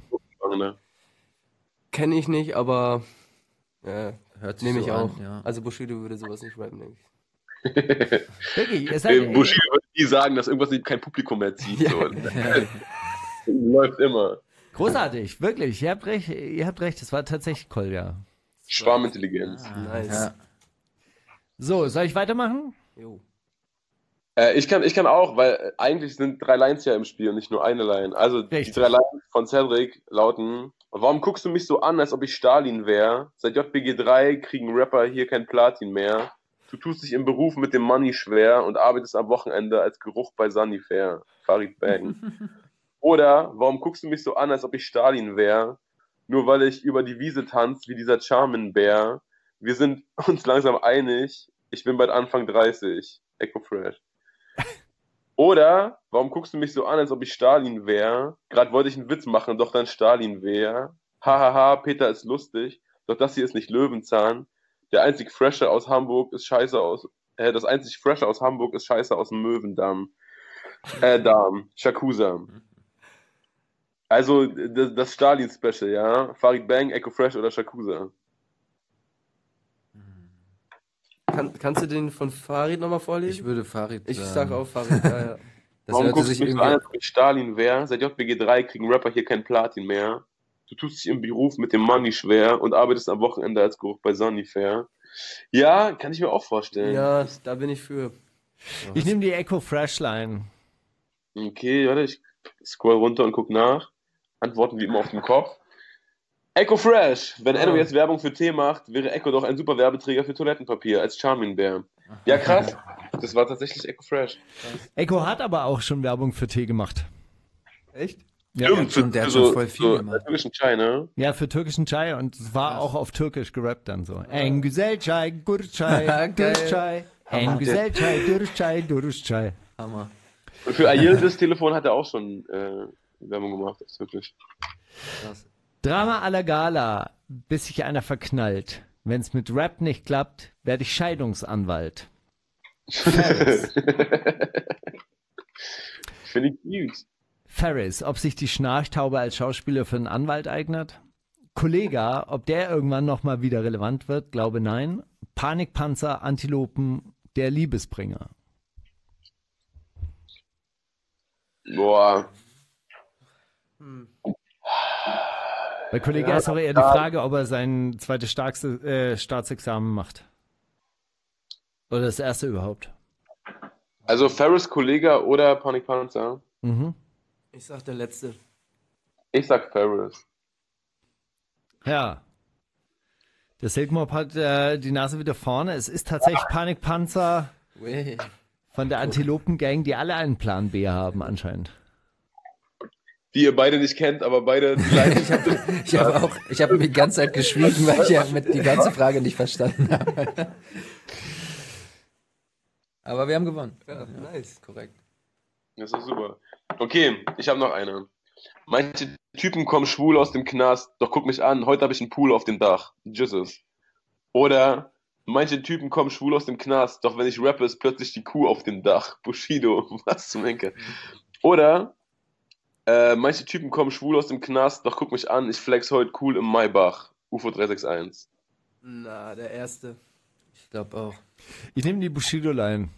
Kenne ich nicht, aber Hört sich nehme so ich auch. an, ja. Also Bushido würde sowas nicht rappen, denke ich. Wirklich, Bushido würde nie sagen, dass irgendwas kein Publikum mehr zieht. Ja. So. Läuft immer. Großartig, wirklich. Ihr habt recht, es war tatsächlich Kolja. Schwarmintelligenz. Nice. Ja. So, soll ich weitermachen? Jo. Ich kann auch, weil eigentlich sind 3 Lines ja im Spiel und nicht nur eine Line. Also Richtig. Die 3 Lines von Cedric lauten: Warum guckst du mich so an, als ob ich Stalin wäre? Seit JBG 3 kriegen Rapper hier kein Platin mehr. Du tust dich im Beruf mit dem Money schwer und arbeitest am Wochenende als Geruch bei Sunnyfair. Farid Bang. Oder warum guckst du mich so an, als ob ich Stalin wäre? Nur weil ich über die Wiese tanze wie dieser Charmin-Bär. Wir sind uns langsam einig. Ich bin bald Anfang 30. Echo Fresh. Oder warum guckst du mich so an, als ob ich Stalin wäre? Gerade wollte ich einen Witz machen, doch dann Stalin wäre. Hahaha, Peter ist lustig. Doch das hier ist nicht Löwenzahn. Der einzig Freshe aus Hamburg ist scheiße aus. Das einzig Freshe aus Hamburg ist scheiße aus dem Möwendamm. Darm. Shakusa. Also das Stalin-Special, ja? Farid Bang, Echo Fresh oder Shakusa? Kannst du den von Farid nochmal vorlesen? Ich würde Farid Ich sag auch Farid, ja. Das Warum hörte guckst sich du mich so irgendwie an, als ob ich Stalin wäre? Seit JBG 3 kriegen Rapper hier kein Platin mehr. Du tust dich im Beruf mit dem Money schwer und arbeitest am Wochenende als Geruch bei Sunnyfair. Ja, kann ich mir auch vorstellen. Ja, da bin ich für. Ich nehme die Echo Fresh Line. Okay, warte, ich scroll runter und guck nach. Antworten wie immer auf dem Kopf. Echo Fresh. Wenn Enno jetzt Werbung für Tee macht, wäre Echo doch ein super Werbeträger für Toilettenpapier als Charmin-Bär. Ja, krass. Das war tatsächlich Echo Fresh. Echo hat aber auch schon Werbung für Tee gemacht. Echt? Ja, der hat schon voll viel gemacht. Türkischen Chai, ne? Ja, für türkischen Chai und es war auch auf Türkisch gerappt dann so. En güzel çay, Gurçay, Gurçay. En güzel çay, Gurçay, Gurçay. Hammer. Und für Ayildis Telefon hat er auch schon Werbung gemacht, das ist wirklich. Krass. Drama à la Gala, bis sich einer verknallt. Wenn es mit Rap nicht klappt, werde ich Scheidungsanwalt. Finde finde ich gut. Ferris, ob sich die Schnarchtaube als Schauspieler für einen Anwalt eignet? Kollega, ob der irgendwann nochmal wieder relevant wird? Glaube nein. Panikpanzer, Antilopen, der Liebesbringer. Boah. Bei Kollega ist auch eher die Frage, ob er sein zweites Staatsexamen macht. Oder das erste überhaupt. Also Ferris, Kollega oder Panikpanzer? Mhm. Ich sag der Letzte. Ich sag Ferris. Ja. Der Silkmob hat die Nase wieder vorne. Es ist tatsächlich Panikpanzer von der Antilopen-Gang, die alle einen Plan B haben anscheinend. Die ihr beide nicht kennt, aber beide Ich habe die ganze Zeit geschwiegen, weil ich ja die ganze Frage nicht verstanden habe. Aber wir haben gewonnen. Ja, nice. Korrekt. Das ist super. Okay, ich habe noch eine. Manche Typen kommen schwul aus dem Knast, doch guck mich an, heute habe ich einen Pool auf dem Dach. Jesus. Oder manche Typen kommen schwul aus dem Knast, doch wenn ich rappe, ist plötzlich die Kuh auf dem Dach. Bushido, was zum Henker. Oder manche Typen kommen schwul aus dem Knast, doch guck mich an, ich flex heute cool im Maybach. UFO 361. Na, der Erste. Ich glaube auch. Ich nehme die Bushido-Line.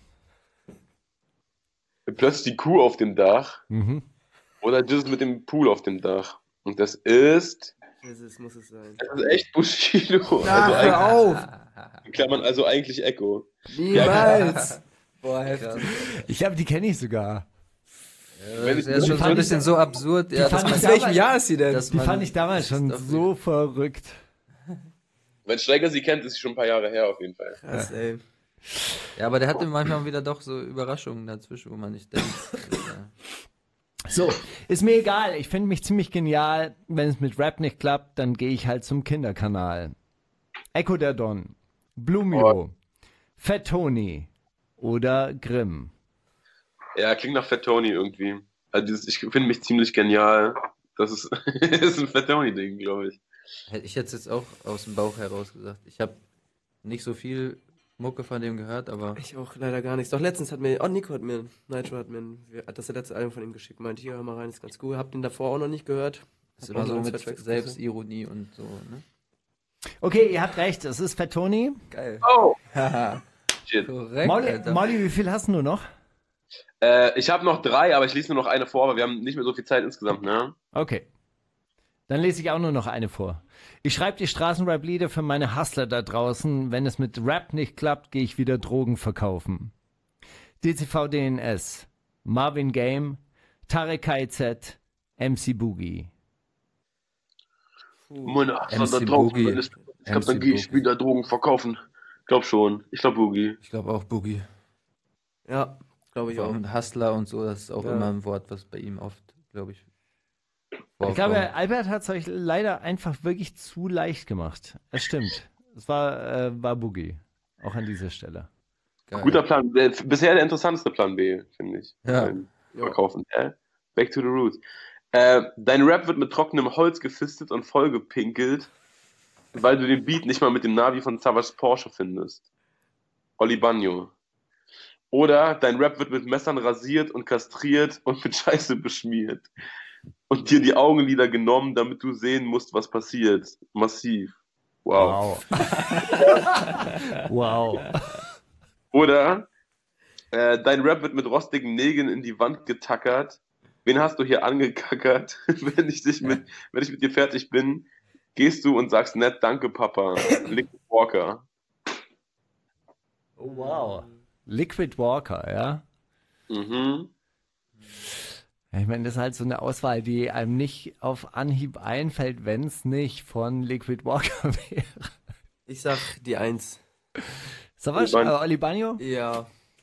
Plötzlich die Kuh auf dem Dach. Mhm. Oder Jesus mit dem Pool auf dem Dach. Und das ist... Das muss es sein. Das ist echt Bushido. Hör auf! In Klammern, also eigentlich Echo. Niemals! Boah, heftig. Ich glaube, die kenne ich sogar. Das ist schon so ein bisschen so absurd. Ja, fand ich Aus welchem Jahr ist sie denn? Die fand ich damals schon so verrückt. Wenn Steiger sie kennt, ist sie schon ein paar Jahre her auf jeden Fall. Krass, ey. Ja, aber der hatte manchmal wieder doch so Überraschungen dazwischen, wo man nicht denkt. So, ist mir egal. Ich finde mich ziemlich genial. Wenn es mit Rap nicht klappt, dann gehe ich halt zum Kinderkanal. Echo der Don, Blumio, Fat Tony oder Grimm. Ja, klingt nach Fat Tony irgendwie. Also ich finde mich ziemlich genial. Das ist, ist ein Fat Tony-Ding, glaube ich. Ich hätte es jetzt auch aus dem Bauch heraus gesagt. Ich habe nicht so viel Mucke von dem gehört, aber... Ich auch leider gar nichts. Doch letztens hat mir, Nitro hat mir das letzte Album von ihm geschickt. Meinte, hier, hör mal rein, ist ganz cool. Hab den davor auch noch nicht gehört. Das ist immer so mit Selbstironie und so, ne? Okay, ihr habt recht, es ist Fat Tony. Geil. Oh! Shit. Korrekt, Molly, wie viel hast du noch? Ich habe noch 3, aber ich lese nur noch eine vor, aber wir haben nicht mehr so viel Zeit insgesamt, ne? Okay. Dann lese ich auch nur noch eine vor. Ich schreibe die Straßenrap-Lieder für meine Hustler da draußen. Wenn es mit Rap nicht klappt, gehe ich wieder Drogen verkaufen. DCV DNS, Marvin Game, Tarek KZ, MC Boogie. Meine Hustler da draußen, wenn es klappt, dann gehe ich wieder Drogen verkaufen. Glaub schon. Ich glaube Boogie. Ich glaube auch Boogie. Ja, glaube ich auch. Und Hustler und so, das ist auch immer ein Wort, was bei ihm oft, glaube ich, Ich glaube, Albert hat es euch leider einfach wirklich zu leicht gemacht. Es stimmt. Es war Boogie. Auch an dieser Stelle. Geil. Guter Plan. Bisher der interessanteste Plan B, finde ich. Ja. Verkaufen. Back to the roots. Dein Rap wird mit trockenem Holz gefistet und vollgepinkelt, weil du den Beat nicht mal mit dem Navi von Savage Porsche findest. Oli Bagno. Oder dein Rap wird mit Messern rasiert und kastriert und mit Scheiße beschmiert. Und dir die Augenlider genommen, damit du sehen musst, was passiert. Massiv. Wow. Wow. Oder dein Rap wird mit rostigen Nägeln in die Wand getackert. Wen hast du hier angekackert? Wenn ich mit dir fertig bin, gehst du und sagst nett, danke Papa. Liquid Walker. Oh, wow. Liquid Walker, ja? Mhm. Ich meine, das ist halt so eine Auswahl, die einem nicht auf Anhieb einfällt, wenn es nicht von Liquid Walker wäre. Ich sag die 1. Savage, Oli Bagno? Ja.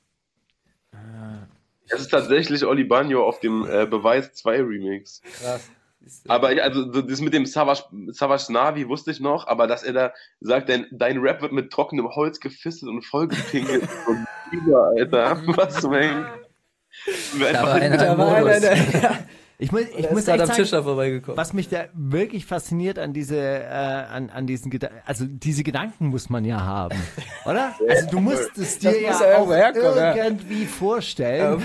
Es ist tatsächlich Oli Bagno auf dem Beweis 2 Remix. Krass. Aber das mit dem Savage Navi wusste ich noch, aber dass er da sagt, dein Rap wird mit trockenem Holz gefistet und vollgepinkelt und Alter, was zum Henk. Ich muss ist echt am sagen, Tisch da vorbeigekommen. was mich da wirklich fasziniert an an diesen Gedanken, also diese Gedanken muss man ja haben, oder? Also du musst es dir muss ja ja auch irgendwo herkommen, ja. irgendwie vorstellen.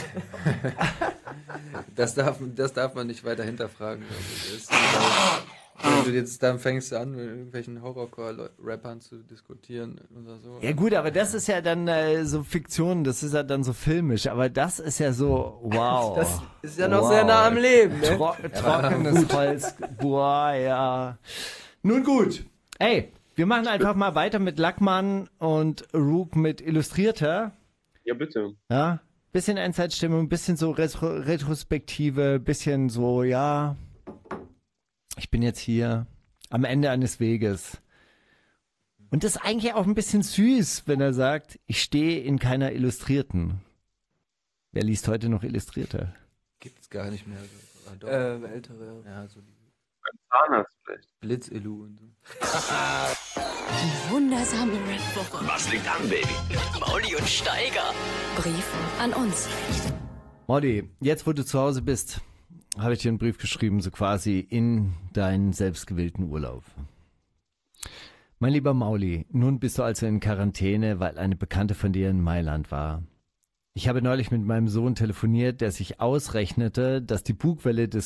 Das darf man nicht weiter hinterfragen. Wenn du jetzt dann fängst an, mit irgendwelchen Horrorcore-Rappern zu diskutieren oder so. Ja gut, aber das ist ja dann so Fiktion, das ist ja dann so filmisch, aber das ist ja so, wow. Das ist ja noch sehr nah am Leben, ne? Trockenes Holz, boah, ja. Nun gut, ey, wir machen einfach mal weiter mit Lackmann und Rook mit Illustrierter. Ja, bitte. Ja, bisschen Endzeitstimmung, bisschen so Retrospektive, bisschen so, ja, ich bin jetzt hier am Ende eines Weges. Und das ist eigentlich auch ein bisschen süß, wenn er sagt, ich stehe in keiner Illustrierten. Wer liest heute noch Illustrierte? Gibt's gar nicht mehr. So. Ah, doch. Ältere, Ja, so die Zahnarzt vielleicht. Blitz-Elu und so. Die wundersame Rap-Woche. Was liegt an, Baby? Mauli und Steiger. Brief an uns. Molly, jetzt wo du zu Hause bist, habe ich dir einen Brief geschrieben, so quasi in deinen selbstgewählten Urlaub. Mein lieber Mauli, nun bist du also in Quarantäne, weil eine Bekannte von dir in Mailand war. Ich habe neulich mit meinem Sohn telefoniert, der sich ausrechnete, dass die Bugwelle der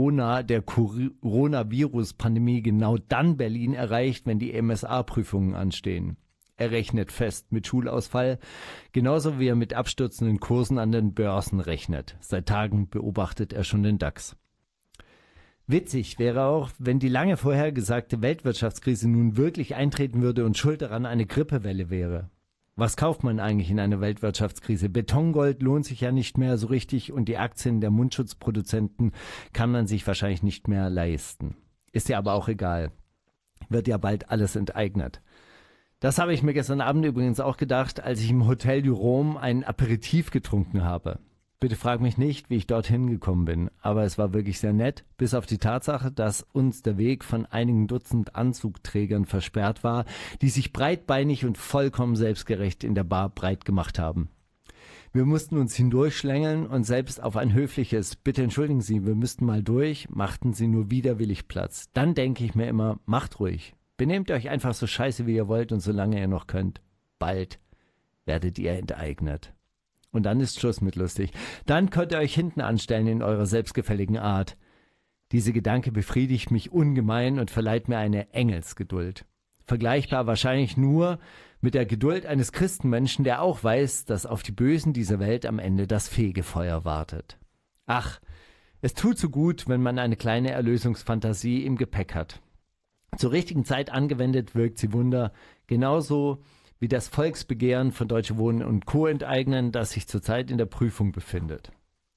Coronavirus-Pandemie genau dann Berlin erreicht, wenn die MSA-Prüfungen anstehen. Er rechnet fest mit Schulausfall, genauso wie er mit abstürzenden Kursen an den Börsen rechnet. Seit Tagen beobachtet er schon den DAX. Witzig wäre auch, wenn die lange vorhergesagte Weltwirtschaftskrise nun wirklich eintreten würde und schuld daran eine Grippewelle wäre. Was kauft man eigentlich in einer Weltwirtschaftskrise? Betongold lohnt sich ja nicht mehr so richtig und die Aktien der Mundschutzproduzenten kann man sich wahrscheinlich nicht mehr leisten. Ist ja aber auch egal. Wird ja bald alles enteignet. Das habe ich mir gestern Abend übrigens auch gedacht, als ich im Hotel du Rome ein Aperitif getrunken habe. Bitte frag mich nicht, wie ich dorthin gekommen bin, aber es war wirklich sehr nett, bis auf die Tatsache, dass uns der Weg von einigen Dutzend Anzugträgern versperrt war, die sich breitbeinig und vollkommen selbstgerecht in der Bar breit gemacht haben. Wir mussten uns hindurchschlängeln und selbst auf ein höfliches »Bitte entschuldigen Sie, wir müssten mal durch« machten sie nur widerwillig Platz. Dann denke ich mir immer, macht ruhig. Benehmt euch einfach so scheiße, wie ihr wollt und solange ihr noch könnt. Bald werdet ihr enteignet. Und dann ist Schluss mit lustig. Dann könnt ihr euch hinten anstellen in eurer selbstgefälligen Art. Diese Gedanke befriedigt mich ungemein und verleiht mir eine Engelsgeduld. Vergleichbar wahrscheinlich nur mit der Geduld eines Christenmenschen, der auch weiß, dass auf die Bösen dieser Welt am Ende das Fegefeuer wartet. Ach, es tut so gut, wenn man eine kleine Erlösungsfantasie im Gepäck hat. Zur richtigen Zeit angewendet wirkt sie Wunder, genauso wie das Volksbegehren von Deutsche Wohnen und Co. enteignen, das sich zurzeit in der Prüfung befindet.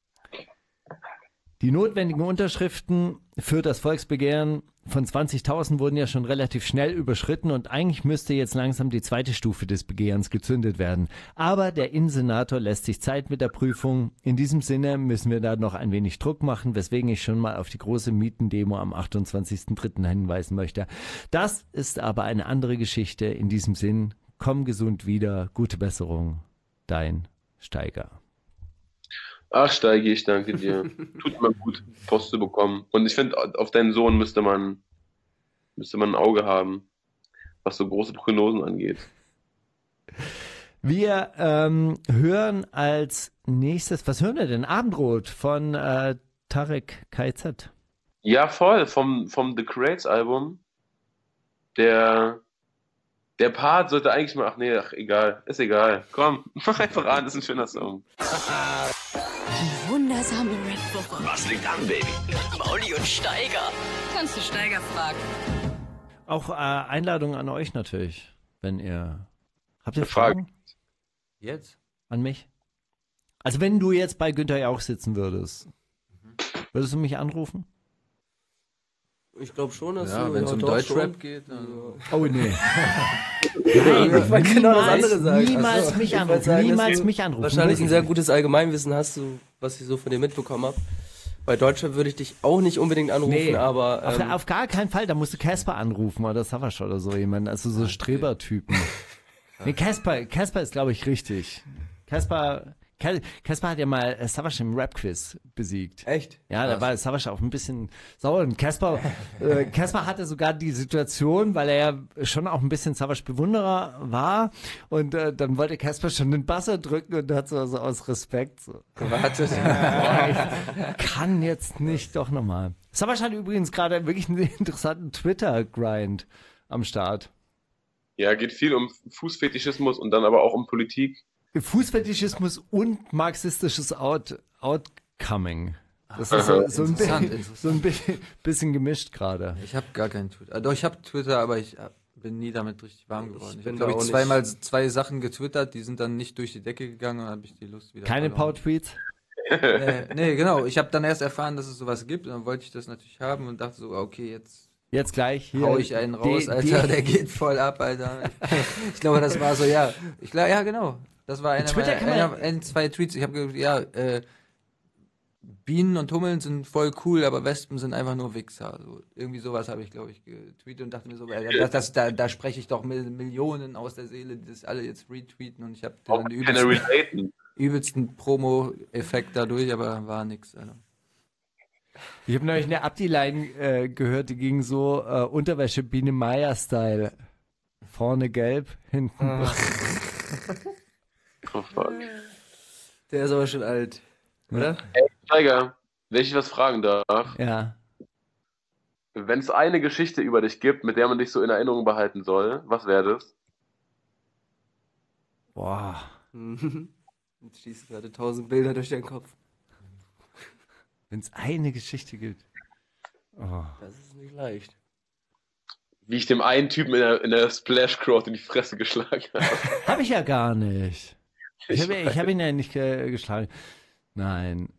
Die notwendigen Unterschriften für das Volksbegehren von 20.000 wurden ja schon relativ schnell überschritten und eigentlich müsste jetzt langsam die zweite Stufe des Begehrens gezündet werden. Aber der Innensenator lässt sich Zeit mit der Prüfung. In diesem Sinne müssen wir da noch ein wenig Druck machen, weswegen ich schon mal auf die große Mietendemo am 28.03. hinweisen möchte. Das ist aber eine andere Geschichte. In diesem Sinn, komm gesund wieder, gute Besserung, dein Steiger. Ach, Steigi, ich danke dir. Tut mir gut, Post zu bekommen. Und ich finde, auf deinen Sohn müsste man ein Auge haben, was so große Prognosen angeht. Wir hören als nächstes, was hören wir denn? Abendrot von Tarek KZ. Ja, voll, vom The Crates Album. Der Part sollte eigentlich mal, egal, ist egal. Komm, mach einfach an, das ist ein schöner Song. Die wundersame Rap-Woche. Was liegt an, Baby? Mauli und Steiger. Kannst du Steiger fragen? Auch Einladung an euch natürlich, wenn ihr... Habt ihr Fragen? Jetzt? An mich? Also wenn du jetzt bei Günther Jauch sitzen würdest, würdest du mich anrufen? Ich glaube schon, dass Ja, du... wenn es um doch Deutschrap schon. geht, dann... Oh nee. Ich wollte genau das andere sagen. Niemals Ach so, mich ich wollte anrufen, sagen, dass niemals du mich anrufen. Wahrscheinlich ein Wirklich sehr nicht. gutes Allgemeinwissen hast du, was ich so von dir mitbekommen habe. Bei Deutschrap würde ich dich auch nicht unbedingt anrufen, Nee, aber... auf gar keinen Fall, da musst du Casper anrufen oder Savasch oder so jemand, also so Strebertypen. Nee, Casper ist glaube ich richtig. Casper Caspar hat ja mal Savage im Rap-Quiz besiegt. Echt? Ja, da war Savage auch ein bisschen sauer. Und Caspar hatte sogar die Situation, weil er ja schon auch ein bisschen Savage-Bewunderer war. Und dann wollte Caspar schon den Buzzer drücken und hat so aus Respekt so Gewartet. ich kann jetzt nicht doch nochmal. Savage hat übrigens gerade wirklich einen interessanten Twitter-Grind am Start. Ja, geht viel um Fußfetischismus und dann aber auch um Politik. Fußfetischismus und marxistisches Outcoming. Das ist so ein bisschen gemischt gerade. Ich habe gar keinen Twitter. Doch, ich habe Twitter, aber ich bin nie damit richtig warm geworden. Ich bin habe, glaube da ich, auch zweimal zwei Sachen getwittert, die sind dann nicht durch die Decke gegangen und dann habe ich die Lust wieder Keine verloren. Power-Tweets? Nee, genau. Ich habe dann erst erfahren, dass es sowas gibt und dann wollte ich das natürlich haben und dachte so, okay, Jetzt gleich hier. hau ich einen raus, Alter, der geht voll ab, Alter. Ich glaube, das war so, ja, genau. Das war ein, zwei Tweets. Ich habe gesagt, Bienen und Hummeln sind voll cool, aber Wespen sind einfach nur Wichser. So, irgendwie sowas habe ich, glaube ich, getweetet und dachte mir so, da spreche ich doch Millionen aus der Seele, die das alle jetzt retweeten und ich habe den übelsten Promo-Effekt dadurch, aber war nix, Alter. Ich habe neulich eine Abdi-Line gehört, die ging so Unterwäsche Biene Meier-Style. Vorne gelb, hinten. Oh, fuck. Der ist aber schon alt, oder? Hey, Steiger, wenn ich was fragen darf. Ja. Wenn es eine Geschichte über dich gibt, mit der man dich so in Erinnerung behalten soll, was wäre das? Boah. Jetzt schießen gerade 1000 Bilder durch den Kopf. Wenn es eine Geschichte gibt. Oh. Das ist nicht leicht. Wie ich dem einen Typen in der Splash Crowd in die Fresse geschlagen habe. Habe ich ja gar nicht. Ich hab ihn ja nicht geschlagen. Nein.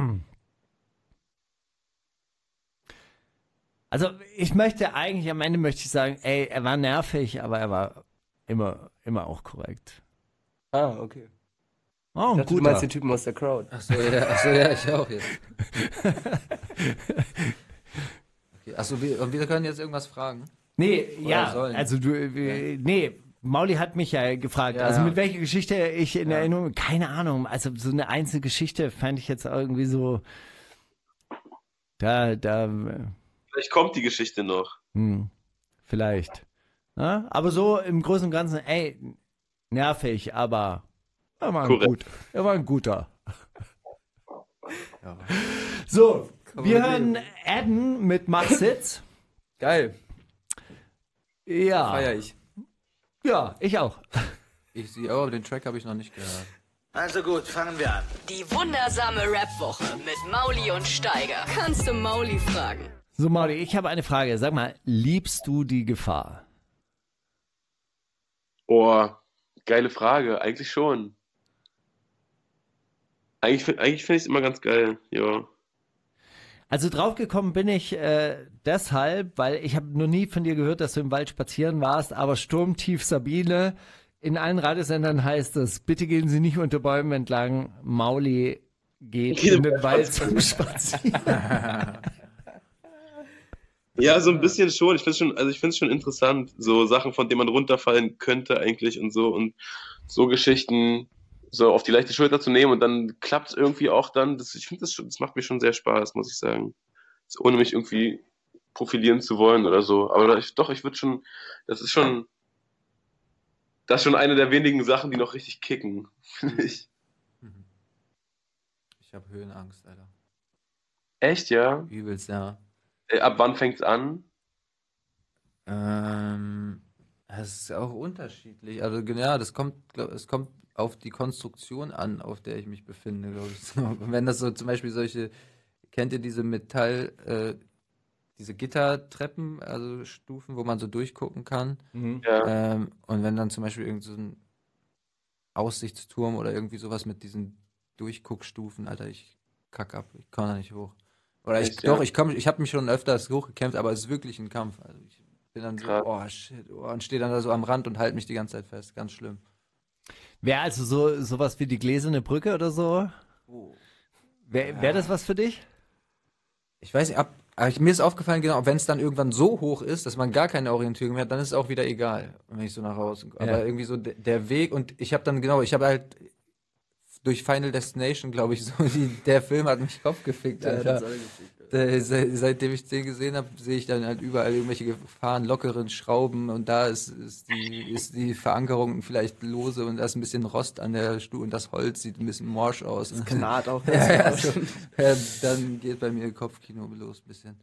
Also ich möchte eigentlich, am Ende möchte ich sagen, ey, er war nervig, aber er war immer auch korrekt. Ah, okay. Oh, Ich dachte, du meinst den Typen aus der Crowd. Achso, ja, ich auch jetzt. Okay, achso, wir können jetzt irgendwas fragen. Nee, Oder ja, sollen. also nee, Mauli hat mich ja gefragt, Ja. also mit welcher Geschichte ich in Erinnerung, keine Ahnung, also so eine einzelne Geschichte fand ich jetzt irgendwie so, da, Vielleicht kommt die Geschichte noch. vielleicht. Ja, aber so im Großen und Ganzen, ey, nervig, aber er war ein guter. Ja. So, wir hören Adden mit Mach Sitz. Geil, Ja. feier ich. Ja, ich auch. Ich sehe aber den Track habe ich noch nicht gehört. Also gut, fangen wir an. Die wundersame Rap-Woche mit Mauli und Steiger. Kannst du Mauli fragen? So, Mauli, ich habe eine Frage. Sag mal, liebst du die Gefahr? Oh, geile Frage. Eigentlich schon. Eigentlich finde ich es immer ganz geil, ja. Also draufgekommen bin ich deshalb, weil ich habe noch nie von dir gehört, dass du im Wald spazieren warst, aber Sturmtief Sabine, in allen Radiosendern heißt es, bitte gehen Sie nicht unter Bäumen entlang, Mauli geht in den Wald zum Spazieren. Ja, so ein bisschen schon. Ich finde es schon interessant, so Sachen, von denen man runterfallen könnte eigentlich und so Geschichten so auf die leichte Schulter zu nehmen und dann klappt es irgendwie auch dann. Ich finde das macht mir schon sehr Spaß, muss ich sagen. Ohne mich irgendwie profilieren zu wollen oder so. Aber ich würde schon, das ist schon eine der wenigen Sachen, die noch richtig kicken, finde ich. Ich habe Höhenangst, Alter. Echt, ja? Übelst, ja. Ab wann fängt's an? Es ist auch unterschiedlich. Also ja, es kommt auf die Konstruktion an, auf der ich mich befinde, glaube ich. So, und wenn das so zum Beispiel kennt ihr diese diese Gittertreppen, also Stufen, wo man so durchgucken kann? Ja. Und wenn dann zum Beispiel irgend so ein Aussichtsturm oder irgendwie sowas mit diesen Durchguckstufen, Alter, ich kack ab, ich kann da nicht hoch. Oder ich habe mich schon öfters hochgekämpft, aber es ist wirklich ein Kampf. Also ich bin dann so, oh shit, und stehe dann da so am Rand und halte mich die ganze Zeit fest. Ganz schlimm. Wäre also sowas wie die gläserne Brücke oder so? Wäre das was für dich? Ich weiß nicht, mir ist aufgefallen, genau, wenn es dann irgendwann so hoch ist, dass man gar keine Orientierung mehr hat, dann ist es auch wieder egal, wenn ich so nach Hause komme. Aber irgendwie so der Weg und ich habe halt durch Final Destination, glaube ich, so. Der Film hat mich Kopf gefickt, Alter. Seitdem ich den gesehen habe, sehe ich dann halt überall irgendwelche Gefahren, lockeren Schrauben und da ist die Verankerung vielleicht lose und da ist ein bisschen Rost an der Stuhl und das Holz sieht ein bisschen morsch aus. Das knarrt auch. Dann geht bei mir Kopfkino los ein bisschen.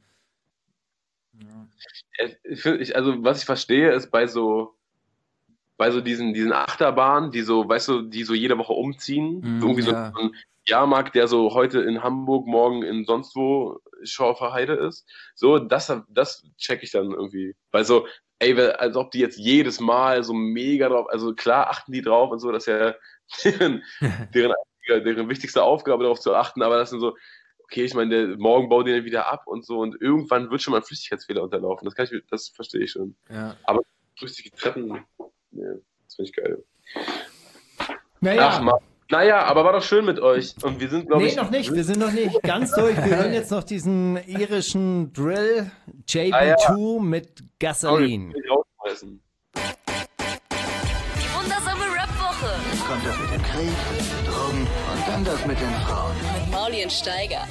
Ja. Also was ich verstehe, ist bei so diesen Achterbahnen, die so, weißt du, die so jede Woche umziehen, so irgendwie so ein Jahrmarkt, der so heute in Hamburg, morgen in sonst wo Schorfer-Heide ist. So, das check ich dann irgendwie. Weil so, ey, als ob die jetzt jedes Mal so mega drauf, also klar achten die drauf und so, das ist ja deren wichtigste Aufgabe, darauf zu achten, aber das sind so, okay, ich meine, morgen baut den wieder ab und so und irgendwann wird schon mal ein Flüssigkeitsfehler unterlaufen. Das verstehe ich schon. Ja. Aber flüssige Treppen, ja, das finde ich geil. Naja. Ach, Mann. Naja, aber war doch schön mit euch. Und wir sind, glaube ich... Nee, noch nicht. Wir sind noch nicht ganz durch. Wir hören jetzt noch diesen irischen Drill JB2 mit Gasoline. Die wundersame Rap-Woche. Jetzt kommt das mit dem Krieg, Drogen und dann das mit den Frauen. Mit Mauli und Steiger.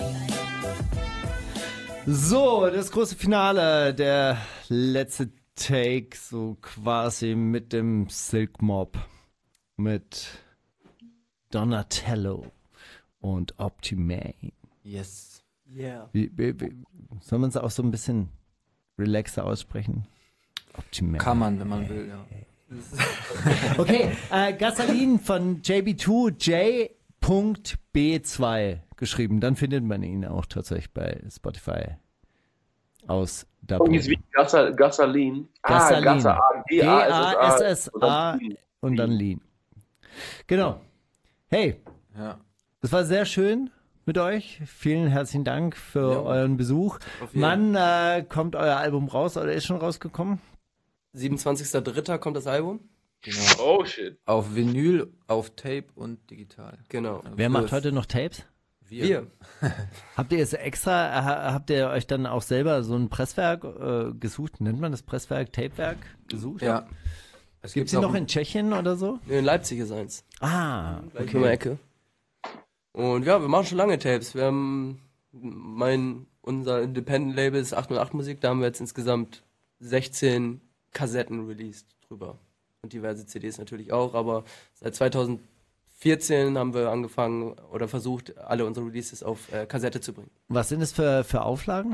So, das große Finale, der letzte Take, so quasi mit dem Silk Mob, mit Donatello und Optimane. Yes. Yeah. Soll man es auch so ein bisschen relaxer aussprechen? Optimane. Kann man, wenn man will, ja. Okay, Gasoline von JB2, J.B2 geschrieben. Dann findet man ihn auch tatsächlich bei Spotify aus Dublin. Wie Gasoline. Gasoline. G-A-S-S-A. Und dann Lean. Genau. Hey, Ja. das war sehr schön mit euch. Vielen herzlichen Dank für euren Besuch. Wann kommt euer Album raus oder ist schon rausgekommen? 27.03. kommt das Album. Genau. Oh, shit. Auf Vinyl, auf Tape und digital. Genau. Wer macht heute noch Tapes? Wir. Habt ihr jetzt extra, habt ihr euch dann auch selber so ein Presswerk gesucht? Nennt man das Presswerk, Tapewerk gesucht? Ja. Gibt es die noch in Tschechien oder so? In Leipzig ist eins. Ah, Gleich um die Ecke. Und ja, wir machen schon lange Tapes. Wir haben unser Independent-Label ist 808 Musik, da haben wir jetzt insgesamt 16 Kassetten released drüber. Und diverse CDs natürlich auch, aber seit 2014 haben wir angefangen oder versucht, alle unsere Releases auf Kassette zu bringen. Was sind es für Auflagen?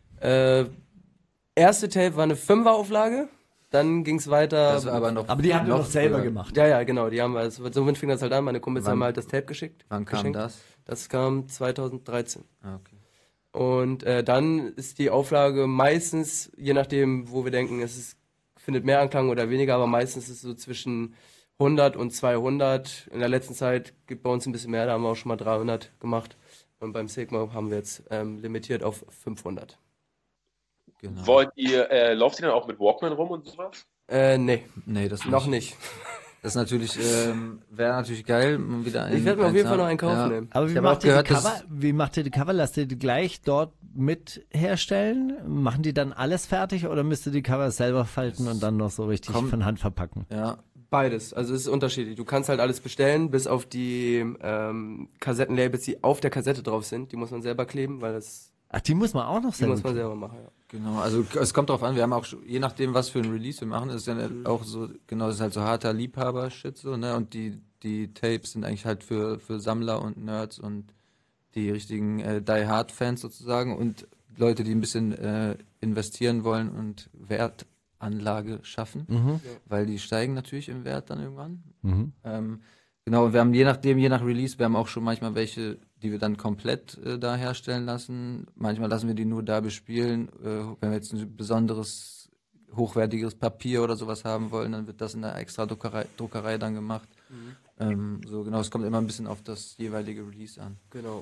Erste Tape war eine 5er-Auflage, dann ging es weiter. Das war aber noch. Aber die habt ihr noch doch selber früher. gemacht. Ja, genau, die haben wir, somit fing das halt an, meine Kumpels haben halt das Tape geschickt. Wann kam geschenkt. das? Das kam 2013. Ah, okay. Und dann ist die Auflage meistens, je nachdem, wo wir denken, findet mehr Anklang oder weniger, aber meistens ist es so zwischen 100 und 200. In der letzten Zeit gibt bei uns ein bisschen mehr, da haben wir auch schon mal 300 gemacht. Und beim Sigma haben wir jetzt limitiert auf 500. Genau. Lauft ihr dann auch mit Walkman rum und sowas? Nee, Nee, das noch nicht. Das ist natürlich, wäre natürlich geil, mal wieder einen. Ich werde mir auf jeden Fall haben. noch einen kaufen nehmen. Aber Ich wie habe auch macht, ihr gehört, die dass- Cover? Wie macht ihr die Cover? Lasst ihr die gleich dort mit herstellen? Machen die dann alles fertig oder müsst ihr die Cover selber falten und dann noch so richtig Kommt- von Hand verpacken? Ja, Beides, also es ist unterschiedlich. Du kannst halt alles bestellen, bis auf die Kassettenlabels, die auf der Kassette drauf sind. Die muss man selber kleben, weil Ach, die muss man auch noch die selber muss man selber machen. Ja. genau. Also es kommt drauf an, wir haben auch, je nachdem, was für ein Release wir machen, ist dann auch so, genau, das ist halt so harter Liebhaber-Shit so, ne? Und die Tapes sind eigentlich halt für Sammler und Nerds und die richtigen Die-Hard-Fans sozusagen und Leute, die ein bisschen investieren wollen und Wertanlage schaffen, weil die steigen natürlich im Wert dann irgendwann. Genau, und wir haben je nach Release, wir haben auch schon manchmal welche, die wir dann komplett da herstellen lassen. Manchmal lassen wir die nur da bespielen. Wenn wir jetzt ein besonderes, hochwertiges Papier oder sowas haben wollen, dann wird das in einer extra Druckerei dann gemacht. So genau, es kommt immer ein bisschen auf das jeweilige Release an. Genau.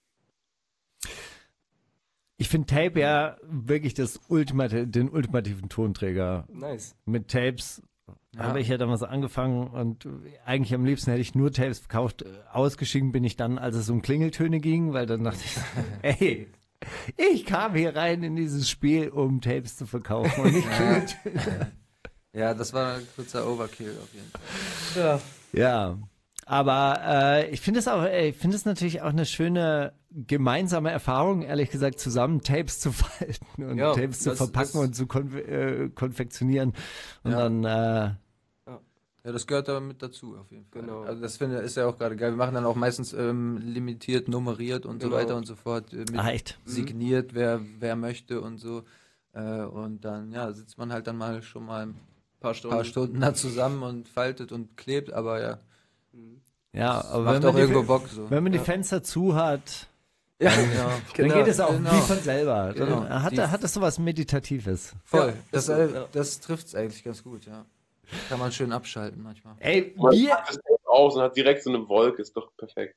Ich finde Tape ja wirklich den ultimativen Tonträger. Nice. Mit Tapes habe ich ja damals angefangen und eigentlich am liebsten hätte ich nur Tapes verkauft. Ausgestiegen bin ich dann, als es um Klingeltöne ging, weil dann dachte ich, ey, ich kam hier rein in dieses Spiel, um Tapes zu verkaufen und nicht Klingeltöne. Ja, das war ein kurzer Overkill auf jeden Fall. Ja. Ja, Aber ich finde es natürlich auch eine schöne gemeinsame Erfahrung, ehrlich gesagt, zusammen Tapes zu falten und Tapes zu verpacken und zu konfektionieren. Und dann ja, das gehört da mit dazu, auf jeden Fall. Genau. Also das ist ja auch gerade geil. Wir machen dann auch meistens limitiert, nummeriert und so weiter und so fort. Echt? Signiert, wer möchte und so. Und dann, sitzt man halt dann schon mal ein paar Stunden da zusammen und faltet und klebt, aber ja. Ja, aber macht auch irgendwo Bock. So. Wenn man die Fenster zu hat, Ja, dann geht es auch wie von selber. Genau. Dann hat es so was Meditatives. Voll. Das trifft es eigentlich ganz gut, ja. Kann man schön abschalten manchmal. Ey, Man packt das Tape aus und hat direkt so eine Wolke, ist doch perfekt.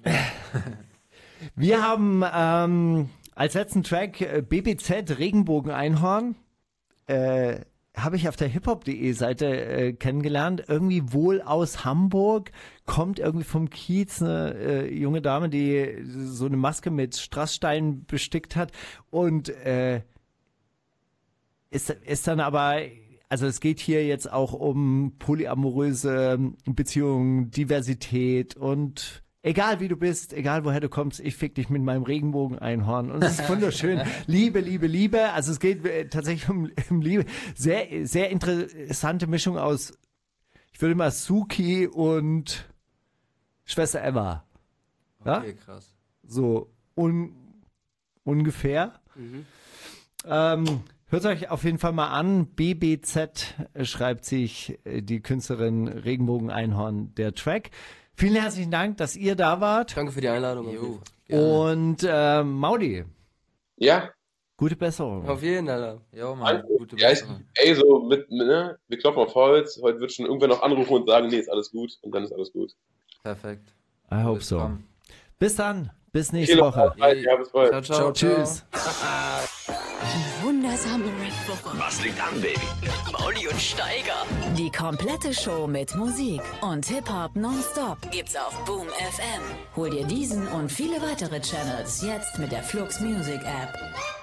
Wir haben als letzten Track BBZ Regenbogen-Einhorn. Habe ich auf der hiphop.de Seite kennengelernt. Irgendwie wohl aus Hamburg. Kommt irgendwie vom Kiez eine junge Dame, die so eine Maske mit Strasssteinen bestickt hat. Und ist dann aber... Also es geht hier jetzt auch um polyamoröse Beziehungen, Diversität und egal wie du bist, egal woher du kommst, ich fick dich mit meinem Regenbogen-Einhorn. Und es ist wunderschön. Liebe, Liebe, Liebe. Also es geht tatsächlich um Liebe. Sehr, sehr interessante Mischung aus, ich würde mal Suki und Schwester Eva. Ja? Okay, krass. So ungefähr. Hört euch auf jeden Fall mal an. BBZ schreibt sich die Künstlerin Regenbogen-Einhorn, der Track. Vielen herzlichen Dank, dass ihr da wart. Danke für die Einladung. Und Maudi. Ja. Gute Besserung. Auf jeden Fall. Jo, Mann, gute Ja, Besserung. wir klopfen auf Holz. Heute wird schon irgendwer noch anrufen und sagen, nee, ist alles gut. Und dann ist alles gut. Perfekt. I hope Bis so. dann. Bis dann. Bis nächste Woche. Ja, bis bald. Ciao, ciao. Tschüss. Die wundersame Rap-Woche. Was liegt an, Baby? Mit Mauli und Steiger. Die komplette Show mit Musik und Hip-Hop nonstop gibt's auf Boom FM. Hol dir diesen und viele weitere Channels jetzt mit der Flux Music App.